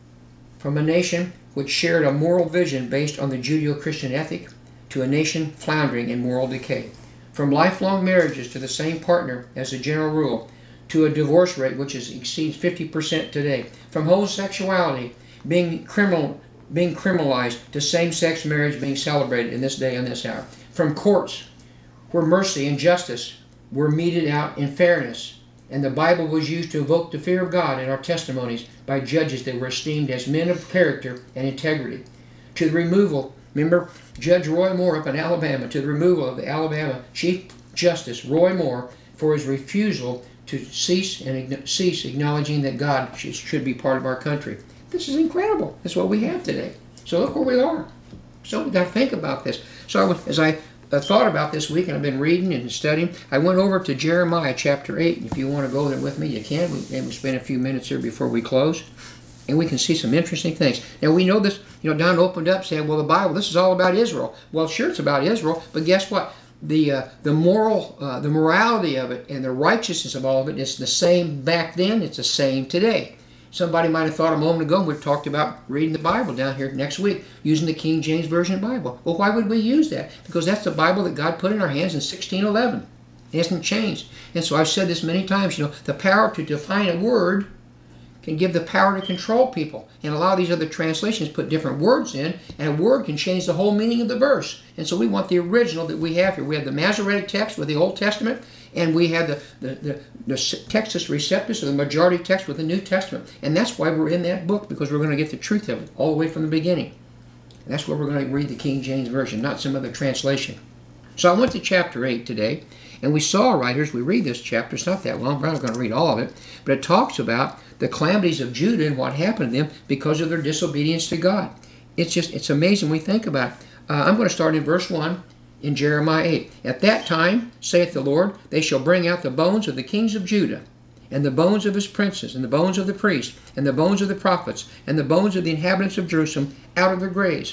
from a nation which shared a moral vision based on the Judeo-Christian ethic to a nation floundering in moral decay. From lifelong marriages to the same partner as a general rule, to a divorce rate which is, exceeds fifty percent today. From homosexuality being criminal, being criminalized to same-sex marriage being celebrated in this day and this hour. From courts where mercy and justice were meted out in fairness, and the Bible was used to evoke the fear of God in our testimonies by judges that were esteemed as men of character and integrity. To the removal, remember Judge Roy Moore up in Alabama, to the removal of the Alabama Chief Justice Roy Moore for his refusal to cease and cease acknowledging that God should, should be part of our country. This is incredible. That's what we have today. So look where we are. So we've got to think about this. So I was, as I uh, thought about this week, and I've been reading and studying, I went over to Jeremiah chapter eight. If you want to go there with me, you can. We, and we spend a few minutes here before we close. And we can see some interesting things. Now we know this, you know, Don opened up saying, well, the Bible, this is all about Israel. Well, sure, it's about Israel, but guess what? The uh, the moral, uh, the morality of it and the righteousness of all of it is the same back then, it's the same today. Somebody might have thought a moment ago, we talked about reading the Bible down here next week, using the King James Version Bible. Well, why would we use that? Because that's the Bible that God put in our hands in sixteen eleven. It hasn't changed. And so I've said this many times, you know, the power to define a word can give the power to control people. And a lot of these other translations put different words in, and a word can change the whole meaning of the verse. And so we want the original that we have here. We have the Masoretic text with the Old Testament, and we have the, the, the, the Textus Receptus, or the majority text with the New Testament. And that's why we're in that book, because we're going to get the truth of it all the way from the beginning. And that's where we're going to read the King James Version, not some other translation. So I went to chapter eight today, and we saw, writers, we read this chapter, it's not that long, we're not going to read all of it, but it talks about the calamities of Judah and what happened to them because of their disobedience to God. It's just, it's amazing when we think about it. Uh, I'm going to start in verse one in Jeremiah eight. At that time, saith the Lord, they shall bring out the bones of the kings of Judah, and the bones of his princes, and the bones of the priests, and the bones of the prophets, and the bones of the inhabitants of Jerusalem out of their graves.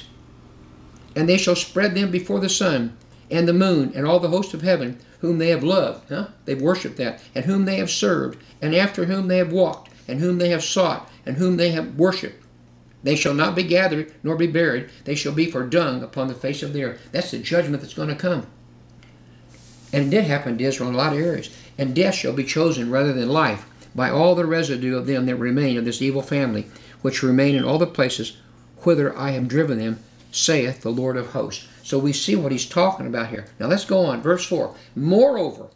And they shall spread them before the sun, and the moon, and all the host of heaven, whom they have loved. Huh? They've worshipped that. And whom they have served, and after whom they have walked, and whom they have sought, and whom they have worshipped. They shall not be gathered, nor be buried. They shall be for dung upon the face of the earth. That's the judgment that's going to come. And it did happen to Israel in a lot of areas. And death shall be chosen rather than life by all the residue of them that remain of this evil family, which remain in all the places whither I have driven them, saith the Lord of hosts. So we see what he's talking about here. Now let's go on. Verse four. Moreover,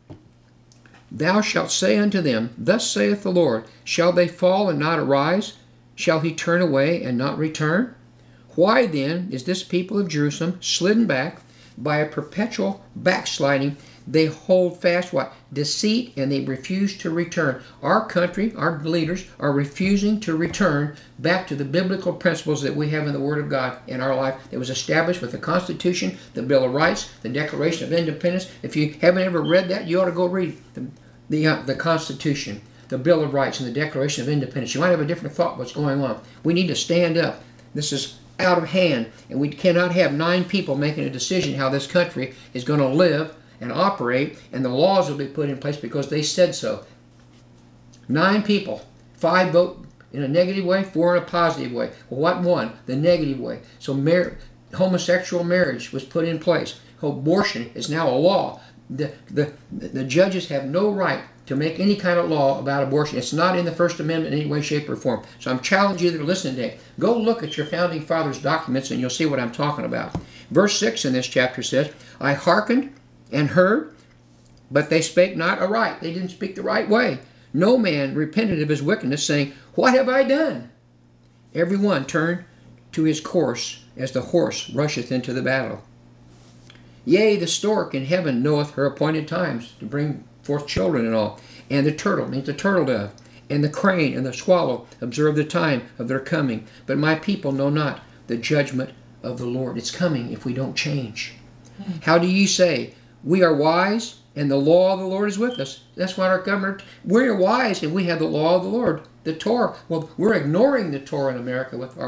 thou shalt say unto them, thus saith the Lord, shall they fall and not arise? Shall he turn away and not return? Why then is this people of Jerusalem slidden back by a perpetual backsliding? They hold fast what? Deceit, and they refuse to return. Our country, our leaders, are refusing to return back to the biblical principles that we have in the Word of God in our life. It was established with the Constitution, the Bill of Rights, the Declaration of Independence. If you haven't ever read that, you ought to go read the, the, uh, the Constitution, the Bill of Rights, and the Declaration of Independence. You might have a different thought what's going on. We need to stand up. This is out of hand, and we cannot have nine people making a decision how this country is going to live and operate, and the laws will be put in place because they said so. Nine people, five vote in a negative way, four in a positive way. Well, what won? The negative way. So mar- homosexual marriage was put in place. Abortion is now a law. The, the, the judges have no right to make any kind of law about abortion. It's not in the First Amendment in any way, shape, or form. So I'm challenging you that are listening today. Go look at your Founding Fathers' documents and you'll see what I'm talking about. Verse six in this chapter says, I hearkened and heard, but they spake not aright. They didn't speak the right way. No man repented of his wickedness, saying, what have I done? Every one turned to his course as the horse rusheth into the battle. Yea, the stork in heaven knoweth her appointed times to bring forth children and all. And the turtle, means the turtle dove, and the crane and the swallow observe the time of their coming. But my people know not the judgment of the Lord. It's coming if we don't change. Hmm. How do ye say, we are wise, and the law of the Lord is with us? That's what our government, we're wise, and we have the law of the Lord, the Torah. Well, we're ignoring the Torah in America with our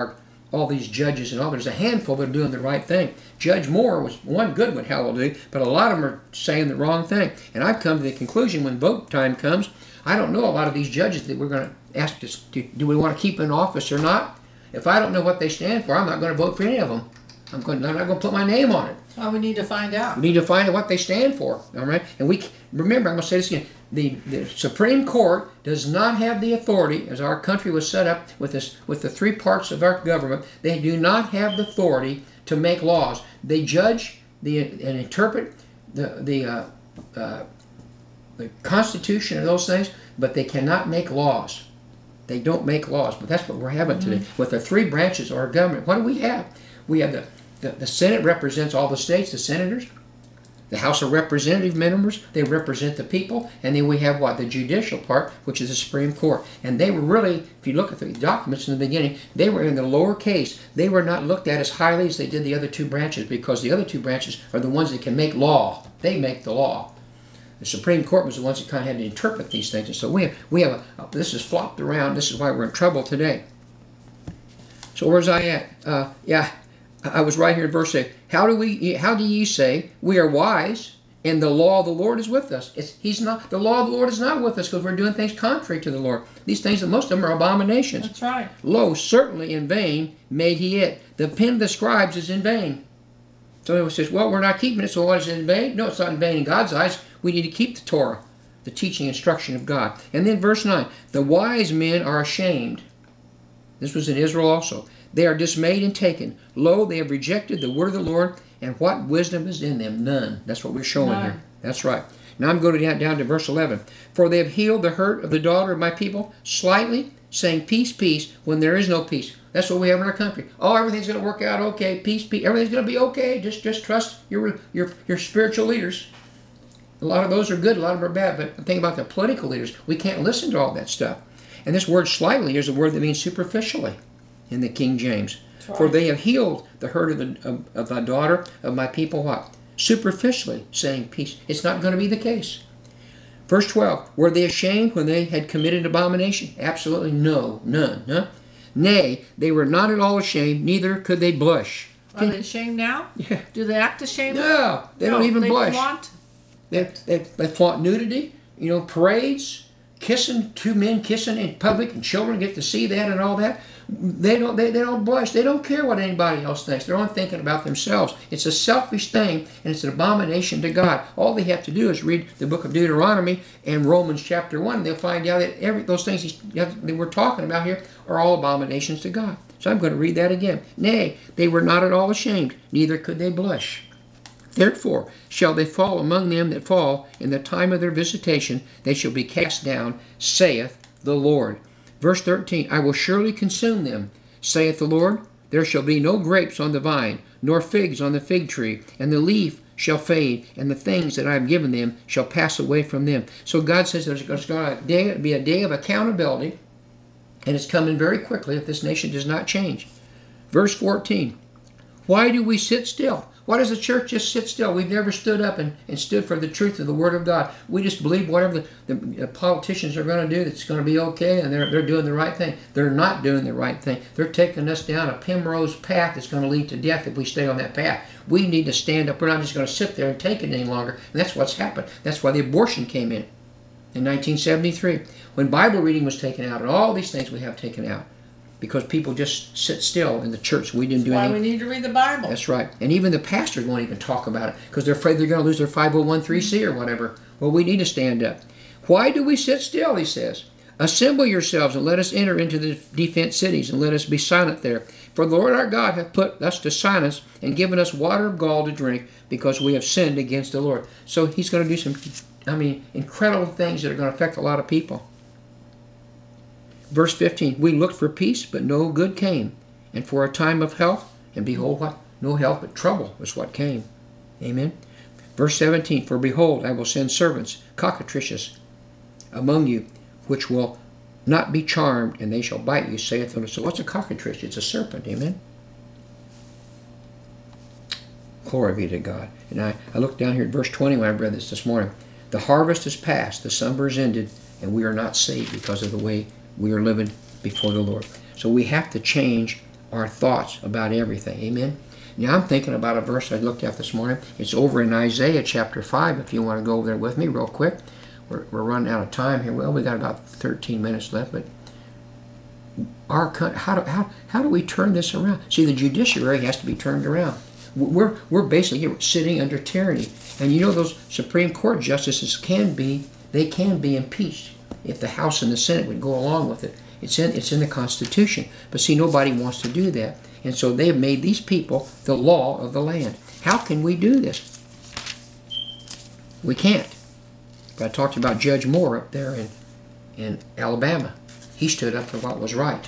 all these judges and all. There's a handful that are doing the right thing. Judge Moore was one good one, hallelujah, but a lot of them are saying the wrong thing. And I've come to the conclusion when vote time comes, I don't know a lot of these judges that we're going to ask us, to, do we want to keep in office or not? If I don't know what they stand for, I'm not going to vote for any of them. I'm, going, I'm not going to put my name on it. Well, we need to find out. We need to find out what they stand for, all right? And we remember, I'm going to say this again, the, the Supreme Court does not have the authority, as our country was set up with this, with the three parts of our government, they do not have the authority to make laws. They judge the, and interpret the, the, uh, uh, the Constitution and those things, but they cannot make laws. They don't make laws, but that's what we're having today. Mm-hmm. With the three branches of our government, what do we have? We have the, the, the Senate represents all the states, the senators. The House of Representative members, they represent the people. And then we have what? The judicial part, which is the Supreme Court. And they were really, if you look at the documents in the beginning, they were in the lower case. They were not looked at as highly as they did the other two branches, because the other two branches are the ones that can make law. They make the law. The Supreme Court was the ones that kind of had to interpret these things. And so we have, we have a, a, this is flopped around. This is why we're in trouble today. So where's I at? Uh, yeah. I was right here in verse eight. How do we? How do ye say we are wise, and the law of the Lord is with us? It's, he's not. The law of the Lord is not with us, because we're doing things contrary to the Lord. These things, most of them are abominations. That's right. Lo, certainly in vain made he it. The pen of the scribes is in vain. So everyone says, well, we're not keeping it, so what is it in vain? No, it's not in vain in God's eyes. We need to keep the Torah, the teaching instruction of God. And then verse nine. The wise men are ashamed. This was in Israel also. They are dismayed and taken. Lo, they have rejected the word of the Lord, and what wisdom is in them? None. That's what we're showing None. here. That's right. Now I'm going down, down to verse eleven. For they have healed the hurt of the daughter of my people slightly, saying peace, peace, when there is no peace. That's what we have in our country. Oh, everything's going to work out okay. Peace, peace. Everything's going to be okay. Just, just trust your, your, your spiritual leaders. A lot of those are good. A lot of them are bad. But the thing about the political leaders, we can't listen to all that stuff. And this word slightly is a word that means superficially in the King James. Right. For they have healed the hurt of the of, of the daughter of my people, what? Superficially, saying peace. It's not going to be the case. Verse twelve. Were they ashamed when they had committed abomination? Absolutely no, none. Huh? Nay, they were not at all ashamed, neither could they blush. Are they ashamed now? Yeah. Do they act ashamed? No, they no, don't even they blush. Flaunt. They, they, they flaunt nudity, you know, parades, kissing, two men kissing in public, and children get to see that and all that. They don't, they, they don't blush. They don't care what anybody else thinks. They're only thinking about themselves. It's a selfish thing, and it's an abomination to God. All they have to do is read the book of Deuteronomy and Romans chapter one. They'll find out that every those things he's, that we're talking about here are all abominations to God. So I'm going to read that again. Nay, they were not at all ashamed, neither could they blush. Therefore shall they fall among them that fall in the time of their visitation. They shall be cast down, saith the Lord. Verse thirteen, I will surely consume them, saith the Lord. There shall be no grapes on the vine, nor figs on the fig tree, and the leaf shall fade, and the things that I have given them shall pass away from them. So God says there's going to be a day of accountability, and it's coming very quickly if this nation does not change. Verse fourteen, why do we sit still? Why does the church just sit still? We've never stood up and, and stood for the truth of the Word of God. We just believe whatever the, the politicians are going to do, that's going to be okay, and they're, they're doing the right thing. They're not doing the right thing. They're taking us down a primrose path that's going to lead to death if we stay on that path. We need to stand up. We're not just going to sit there and take it any longer. And that's what's happened. That's why the abortion came in in nineteen seventy-three. When Bible reading was taken out, and all these things we have taken out. Because people just sit still in the church. We didn't do That's why anything. we need to read the Bible. That's right. And even the pastors won't even talk about it because they're afraid they're going to lose their five oh one c or whatever. Well, we need to stand up. Why do we sit still, he says? Assemble yourselves and let us enter into the defense cities and let us be silent there. For the Lord our God hath put us to silence and given us water of gall to drink because we have sinned against the Lord. So he's going to do some, I mean, incredible things that are going to affect a lot of people. Verse fifteen, we looked for peace, but no good came. And for a time of health, and behold, what? No health, but trouble was what came. Amen. Verse seventeen, for behold, I will send servants, cockatrices, among you, which will not be charmed, and they shall bite you, saith the Lord. So what's a cockatrice? It's a serpent. Amen. Glory be to God. And I, I looked down here at verse twenty when I read this this morning. The harvest is past, the summer is ended, and we are not saved because of the way we are living before the Lord. So we have to change our thoughts about everything. Amen. Now I'm thinking about a verse I looked at this morning. It's over in Isaiah chapter five, if you want to go over there with me real quick. We're, we're running out of time here. Well, we got about thirteen minutes left, but our how do, how, how do we turn this around? See, the judiciary has to be turned around. We're, we're basically sitting under tyranny. And you know those Supreme Court justices can be, they can be impeached if the House and the Senate would go along with it. It's in, it's in the Constitution. But see, nobody wants to do that. And so they have made these people the law of the land. How can we do this? We can't. But I talked about Judge Moore up there in, in Alabama. He stood up for what was right.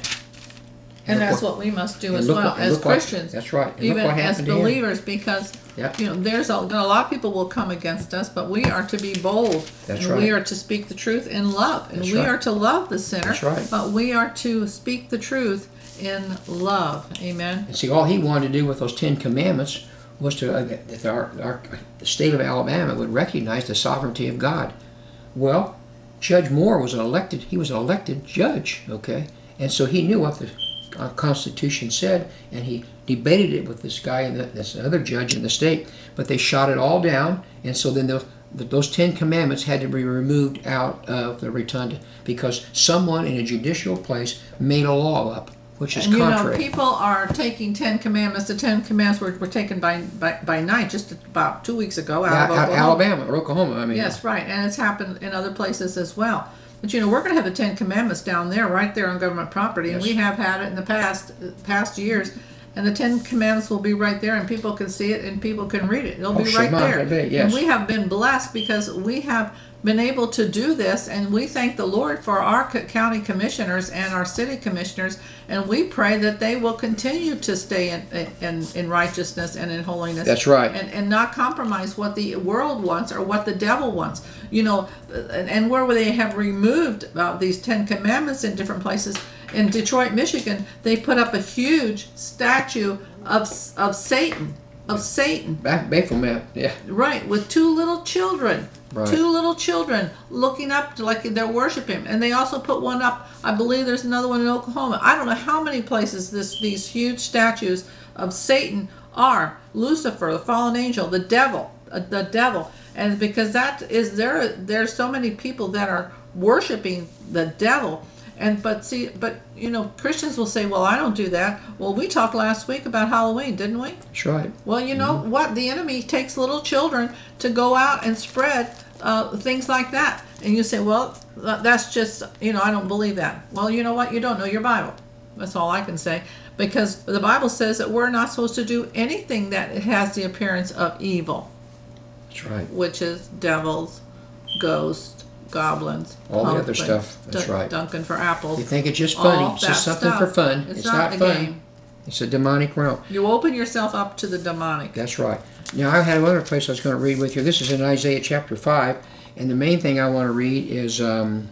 And look that's what- what we must do and as look well what- and as look what- Christians. that's right. And look Even what as happened to him. believers, because Yep. you know there's a, a lot of people will come against us, but we are to be bold. That's and right. We are to speak the truth in love, and That's we right. are to love the sinner. That's right. But we are to speak the truth in love. Amen. And see, all he wanted to do with those Ten Commandments was to uh, that our, our the state of Alabama would recognize the sovereignty of God. Well, Judge Moore was an elected. He was an elected judge. Okay, and so he knew what the uh, Constitution said, and he debated it with this guy and the, this other judge in the state. But they shot it all down, and so then those those Ten Commandments had to be removed out of the rotunda because someone in a judicial place made a law up, which is And you contrary. know, people are taking Ten Commandments. The Ten Commandments were, were taken by, by by night just about two weeks ago out Out- of out- Oklahoma. Alabama or Oklahoma, I mean. Yes, right, and it's happened in other places as well. But you know, we're going to have the Ten Commandments down there, right there on government property, and Yes. we have had it in the past past years. And the Ten Commandments will be right there, and people can see it, and people can read it. It'll Oh, be right Shema, there. right, yes. And we have been blessed because we have been able to do this, and we thank the Lord for our co- county commissioners and our city commissioners, and we pray that they will continue to stay in in, in righteousness and in holiness. That's right. And, and not compromise what the world wants or what the devil wants. You know, and, and where they have removed uh, these Ten Commandments in different places. In Detroit, Michigan, they put up a huge statue of of Satan, of Satan. Back Baphomet, yeah. Right, with two little children. Right. Two little children looking up to like they're worshiping. And they also put one up, I believe there's another one in Oklahoma. I don't know how many places this these huge statues of Satan are. Lucifer, the fallen angel, the devil, uh, the devil. And because that is there there's so many people that are worshiping the devil. And but see, but you know, Christians will say, "Well, I don't do that." Well, we talked last week about Halloween, didn't we? That's right. Well, you know what? The enemy takes little children to go out and spread uh, things like that. And you say, well, th- that's just, you know, I don't believe that. Well, you know what? You don't know your Bible. That's all I can say. Because the Bible says that we're not supposed to do anything that has the appearance of evil, That's right. witches, devils, ghosts, goblins. All the other pumpkins, stuff. That's Dun- right. Dunking for apples. You think it's just funny. All It's that just something stuff. for fun. It's It's, not not, a fun. game. It's a demonic realm. You open yourself up to the demonic. That's right. Now, I had another place I was going to read with you. This is in Isaiah chapter five. And the main thing I want to read is, um,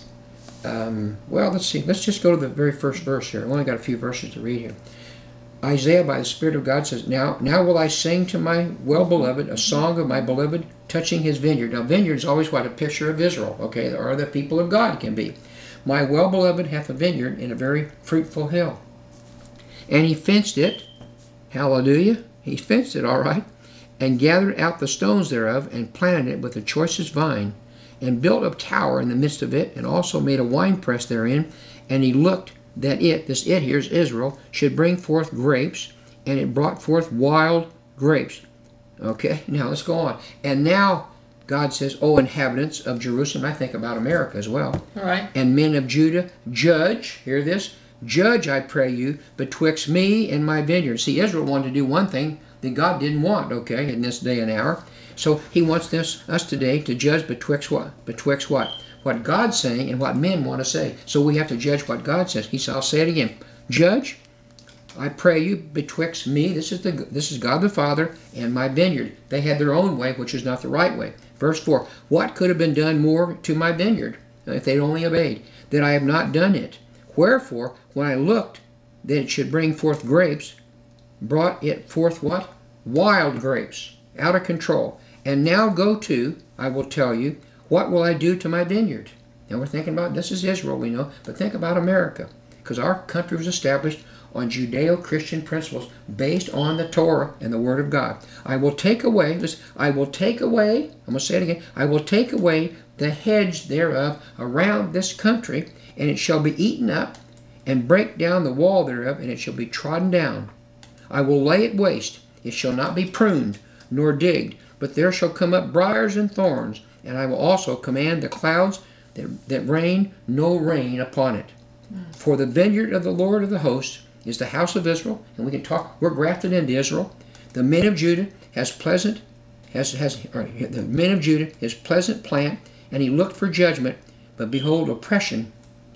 um, well, let's see. Let's just go to the very first verse here. I've only got a few verses to read here. Isaiah, by the Spirit of God, says, Now now will I sing to my well-beloved a song of my beloved touching his vineyard. Now, vineyard is always what a picture of Israel, okay, or the people of God can be. My well-beloved hath a vineyard in a very fruitful hill. And he fenced it, hallelujah, he fenced it, all right, and gathered out the stones thereof, and planted it with the choicest vine, and built a tower in the midst of it, and also made a winepress therein, and he looked that it, this it here is Israel, should bring forth grapes, and it brought forth wild grapes. Okay, now let's go on. And now God says, O inhabitants of Jerusalem, I think about America as well, All right. and men of Judah, judge, hear this, judge, I pray you, betwixt me and my vineyard. See, Israel wanted to do one thing that God didn't want, okay, in this day and hour. So he wants this us today to judge betwixt what? Betwixt what? What God's saying and what men want to say. So we have to judge what God says. He said, I'll say it again. Judge, I pray you, betwixt me, this is the this is God the Father, and my vineyard. They had their own way, which is not the right way. Verse four, what could have been done more to my vineyard if they'd only obeyed? That I have not done it. Wherefore, when I looked that it should bring forth grapes, brought it forth what? Wild grapes, out of control. And now go to, I will tell you, what will I do to my vineyard? Now we're thinking about, this is Israel, we know, but think about America. Because our country was established on Judeo-Christian principles based on the Torah and the Word of God. I will take away, listen, I will take away, I'm going to say it again, I will take away the hedge thereof around this country, and it shall be eaten up, and break down the wall thereof, and it shall be trodden down. I will lay it waste, it shall not be pruned, nor digged, but there shall come up briars and thorns, and I will also command the clouds that, that rain no rain upon it. For the vineyard of the Lord of the hosts is the house of Israel, and we can talk, we're grafted into Israel. The men of Judah has pleasant, has, has, or, the men of Judah is pleasant plant, and he looked for judgment, but behold oppression,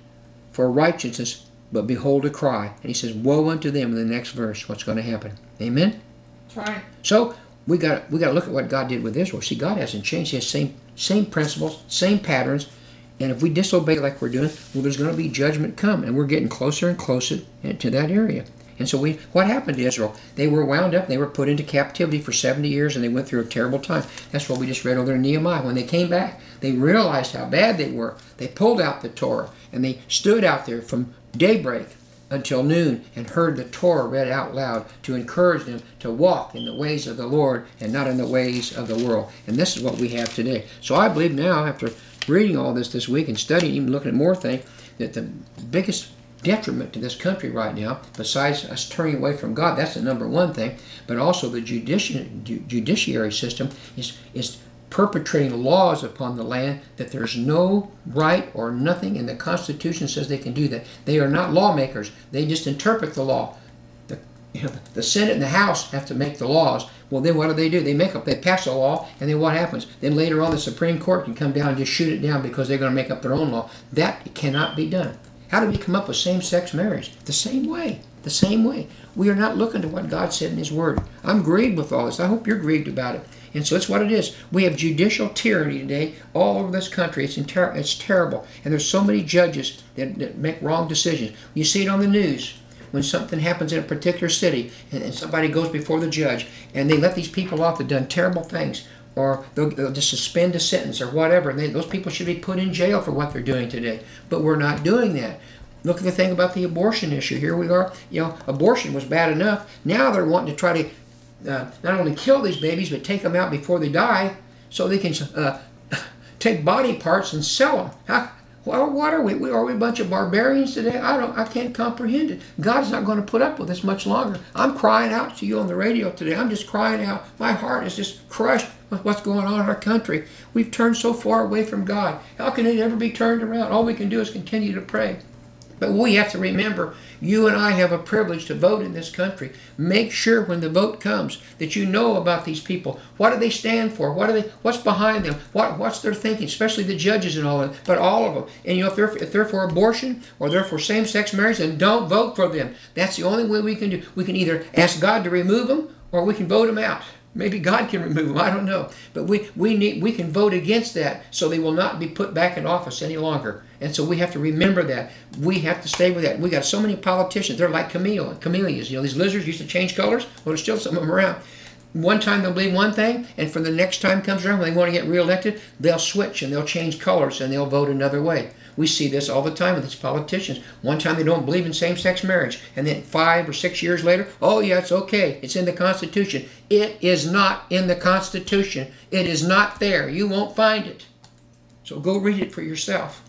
for righteousness, but behold a cry. And he says, woe unto them in the next verse, what's going to happen. Amen? That's right. So, we got we got to look at what God did with Israel. See, God hasn't changed. He has same same principles, same patterns, and if we disobey like we're doing, well, there's going to be judgment come, and we're getting closer and closer to that area. And so, we what happened to Israel? They were wound up. They were put into captivity for seventy years, and they went through a terrible time. That's what we just read over there in Nehemiah. When they came back, they realized how bad they were. They pulled out the Torah, and they stood out there from daybreak until noon and heard the Torah read out loud to encourage them to walk in the ways of the Lord and not in the ways of the world. And this is what we have today. So I believe now, after reading all this this week and studying, even looking at more things, that the biggest detriment to this country right now, besides us turning away from God, that's the number one thing, but also the judici judiciary system is, is perpetrating laws upon the land that there's no right or nothing in the Constitution says they can do that. They are not lawmakers. They just interpret the law. The, you know, the Senate and the House have to make the laws. Well, then what do they do? They make up, they pass a law, and then what happens? Then later on the Supreme Court can come down and just shoot it down because they're going to make up their own law. That cannot be done. How do we come up with same-sex marriage? The same way. The same way. We are not looking to what God said in His Word. I'm grieved with all this. I hope you're grieved about it. And so it's what it is. We have judicial tyranny today all over this country. It's, ter it's terrible. And there's so many judges that, that make wrong decisions. You see it on the news when something happens in a particular city and, and somebody goes before the judge and they let these people off that done terrible things, or they'll, they'll just suspend a sentence or whatever. And they, those people should be put in jail for what they're doing today. But we're not doing that. Look at the thing about the abortion issue. Here we are. You know, abortion was bad enough. Now they're wanting to try to Uh, not only kill these babies, but take them out before they die so they can uh, take body parts and sell them. How, what are we? Are we a bunch of barbarians today? I don't. I can't comprehend it. God's not going to put up with this much longer. I'm crying out to you on the radio today. I'm just crying out. My heart is just crushed with what's going on in our country. We've turned so far away from God. How can it ever be turned around? All we can do is continue to pray. But we have to remember, you and I have a privilege to vote in this country. Make sure when the vote comes that you know about these people. What do they stand for? What are they? What's behind them? What, what's their thinking? Especially the judges and all that. But all of them. And you know, if they're, if they're for abortion or they're for same-sex marriage, then don't vote for them. That's the only way we can do. We can either ask God to remove them or we can vote them out. Maybe God can remove them. I don't know. But we, we, need, we can vote against that so they will not be put back in office any longer. And so we have to remember that. We have to stay with that. We got so many politicians. They're like chameleon, chameleons. You know, these lizards used to change colors. Well, there's still some of them around. One time they'll believe one thing, and for the next time comes around when they want to get reelected, they'll switch and they'll change colors and they'll vote another way. We see this all the time with these politicians. One time they don't believe in same-sex marriage, and then five or six years later, oh yeah, it's okay. It's in the Constitution. It is not in the Constitution. It is not there. You won't find it. So go read it for yourself.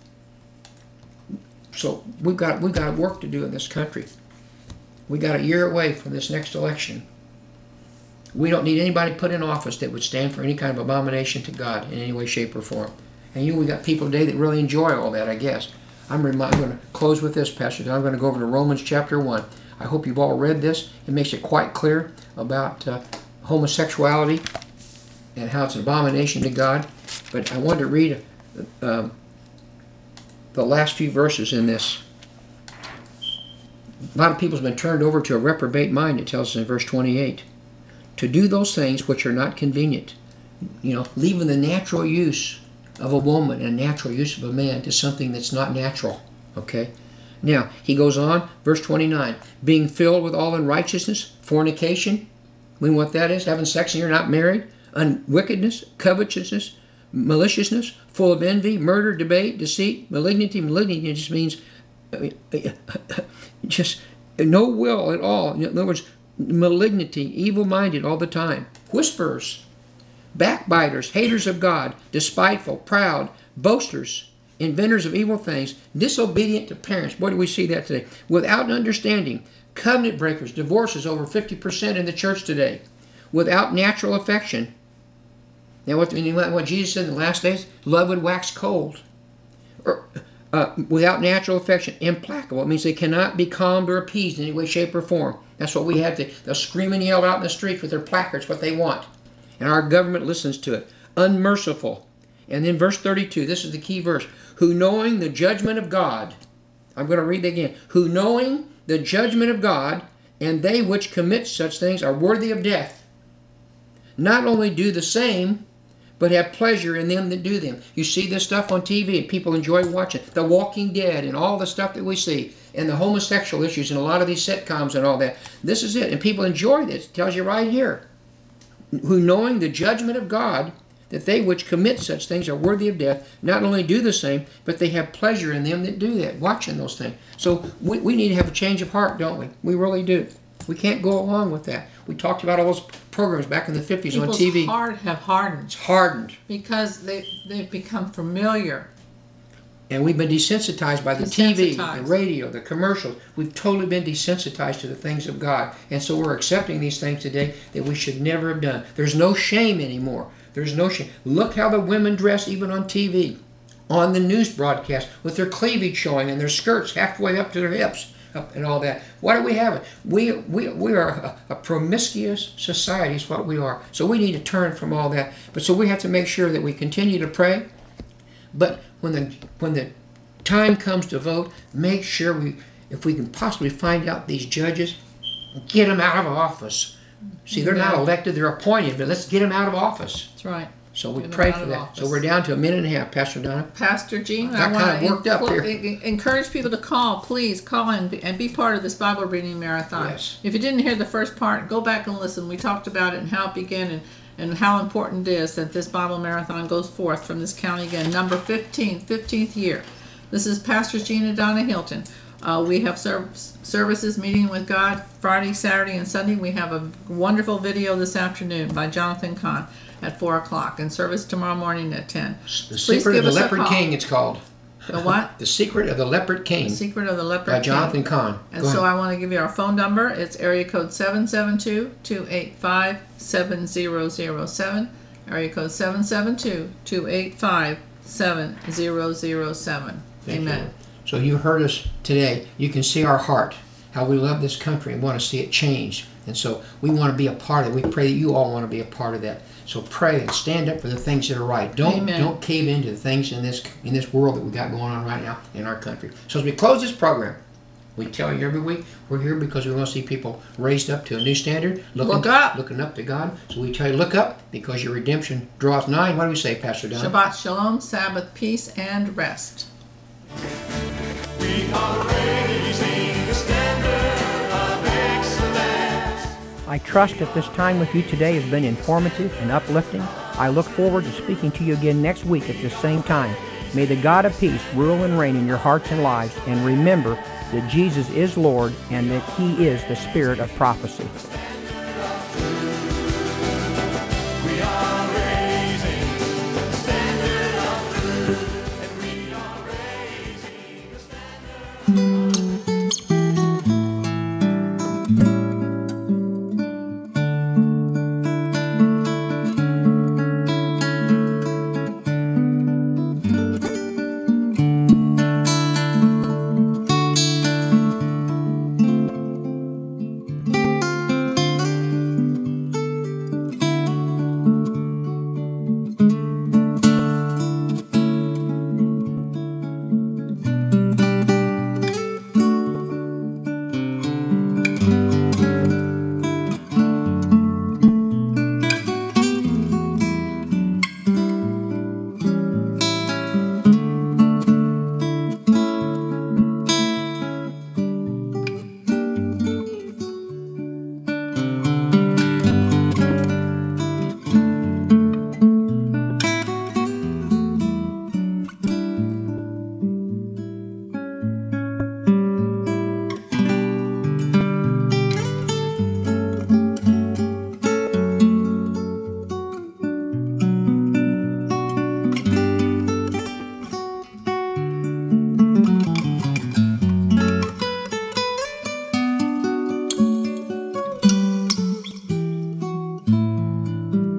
So we've got we've got work to do in this country. We got a year away from this next election. We don't need anybody put in office that would stand for any kind of abomination to God in any way, shape, or form. And you, we got people today that really enjoy all that, I guess. I'm, I'm going to close with this, Pastor. I'm going to go over to Romans chapter one. I hope you've all read this. It makes it quite clear about uh, homosexuality and how it's an abomination to God. But I wanted to read uh, the last few verses in this. A lot of people have been turned over to a reprobate mind, it tells us in verse twenty-eight. To do those things which are not convenient. You know, leaving the natural use of a woman and natural use of a man to something that's not natural. Okay? Now, he goes on, verse twenty-nine. Being filled with all unrighteousness, fornication. We know what that is, having sex and you're not married. Un wickedness, covetousness, maliciousness, full of envy, murder, debate, deceit, malignity. Malignity just means just no will at all. In other words, malignity, evil-minded all the time. Whisperers, backbiters, haters of God, despiteful, proud, boasters, inventors of evil things, disobedient to parents. Boy, do we see that today. Without understanding, covenant breakers, divorces over fifty percent in the church today. Without natural affection. Now, what, what Jesus said in the last days, love would wax cold. Or, uh, without natural affection, implacable. It means they cannot be calmed or appeased in any way, shape, or form. That's what we have to. They'll scream and yell out in the streets with their placards what they want. And our government listens to it. Unmerciful. And then verse thirty-two, this is the key verse. Who knowing the judgment of God, I'm going to read that again. Who knowing the judgment of God, and they which commit such things are worthy of death, not only do the same, but have pleasure in them that do them. You see this stuff on T V, and people enjoy watching. The Walking Dead and all the stuff that we see, and the homosexual issues and a lot of these sitcoms and all that. This is it, and people enjoy this. It tells you right here. Who knowing the judgment of God, that they which commit such things are worthy of death, not only do the same, but they have pleasure in them that do that, watching those things. So we, we need to have a change of heart, don't we? We really do. We can't go along with that. We talked about all those programs back in the fifties on T V. People's heart have hardened. It's hardened. Because they, they've become familiar. And we've been desensitized by the T V, the Desensitized. radio, the commercials. We've totally been desensitized to the things of God. And so we're accepting these things today that we should never have done. There's no shame anymore. There's no shame. Look how the women dress even on T V, on the news broadcast, with their cleavage showing and their skirts halfway up to their hips up and all that. What are we having? We, we, we are a, a promiscuous society is what we are. So we need to turn from all that. But so we have to make sure that we continue to pray. But when the when the time comes to vote, make sure we, if we can possibly find out these judges, get them out of office. See, they're not Amen. elected, they're appointed, but let's get them out of office. That's right. So we Get 'em pray out for of that. office. So we're down to a minute and a half, Pastor Donna. Pastor Gene, Got I kind want of worked up to here. encourage people to call. Please call and be, and be part of this Bible reading marathon. Yes. If you didn't hear the first part, go back and listen. We talked about it and how it began and, and how important it is that this Bible marathon goes forth from this county again. Number fifteen, fifteenth year. This is Pastor Gene and Donna Hilton. Uh, we have serv- services, meeting with God, Friday, Saturday, and Sunday. We have a wonderful video this afternoon by Jonathan Kahn at four o'clock, and service tomorrow morning at ten. The Please Secret give of the us a Leopard call. King, it's called. The what? The Secret of the Leopard King The Secret of the Leopard by King. Jonathan Kahn. And Go so ahead. I want to give you our phone number. It's area code seven seven two, two eight five, seven zero zero seven. Area code seven seven two, two eight five, seven zero zero seven. Thank you, Amen. Lord. So you heard us today. You can see our heart, how we love this country and want to see it change. And so we want to be a part of it. We pray that you all want to be a part of that. So pray and stand up for the things that are right. Don't Amen. don't cave into the things in this in this world that we got going on right now in our country. So as we close this program, we tell you every week we're here because we want to see people raised up to a new standard, looking Look up. looking up to God. So we tell you, look up because your redemption draws nigh. What do we say, Pastor Don? Shabbat Shalom, Sabbath, peace, and rest. We are raising the standard of excellence. I trust that this time with you today has been informative and uplifting. I look forward to speaking to you again next week at this same time. May the God of peace rule and reign in your hearts and lives, and remember that Jesus is Lord and that He is the Spirit of prophecy.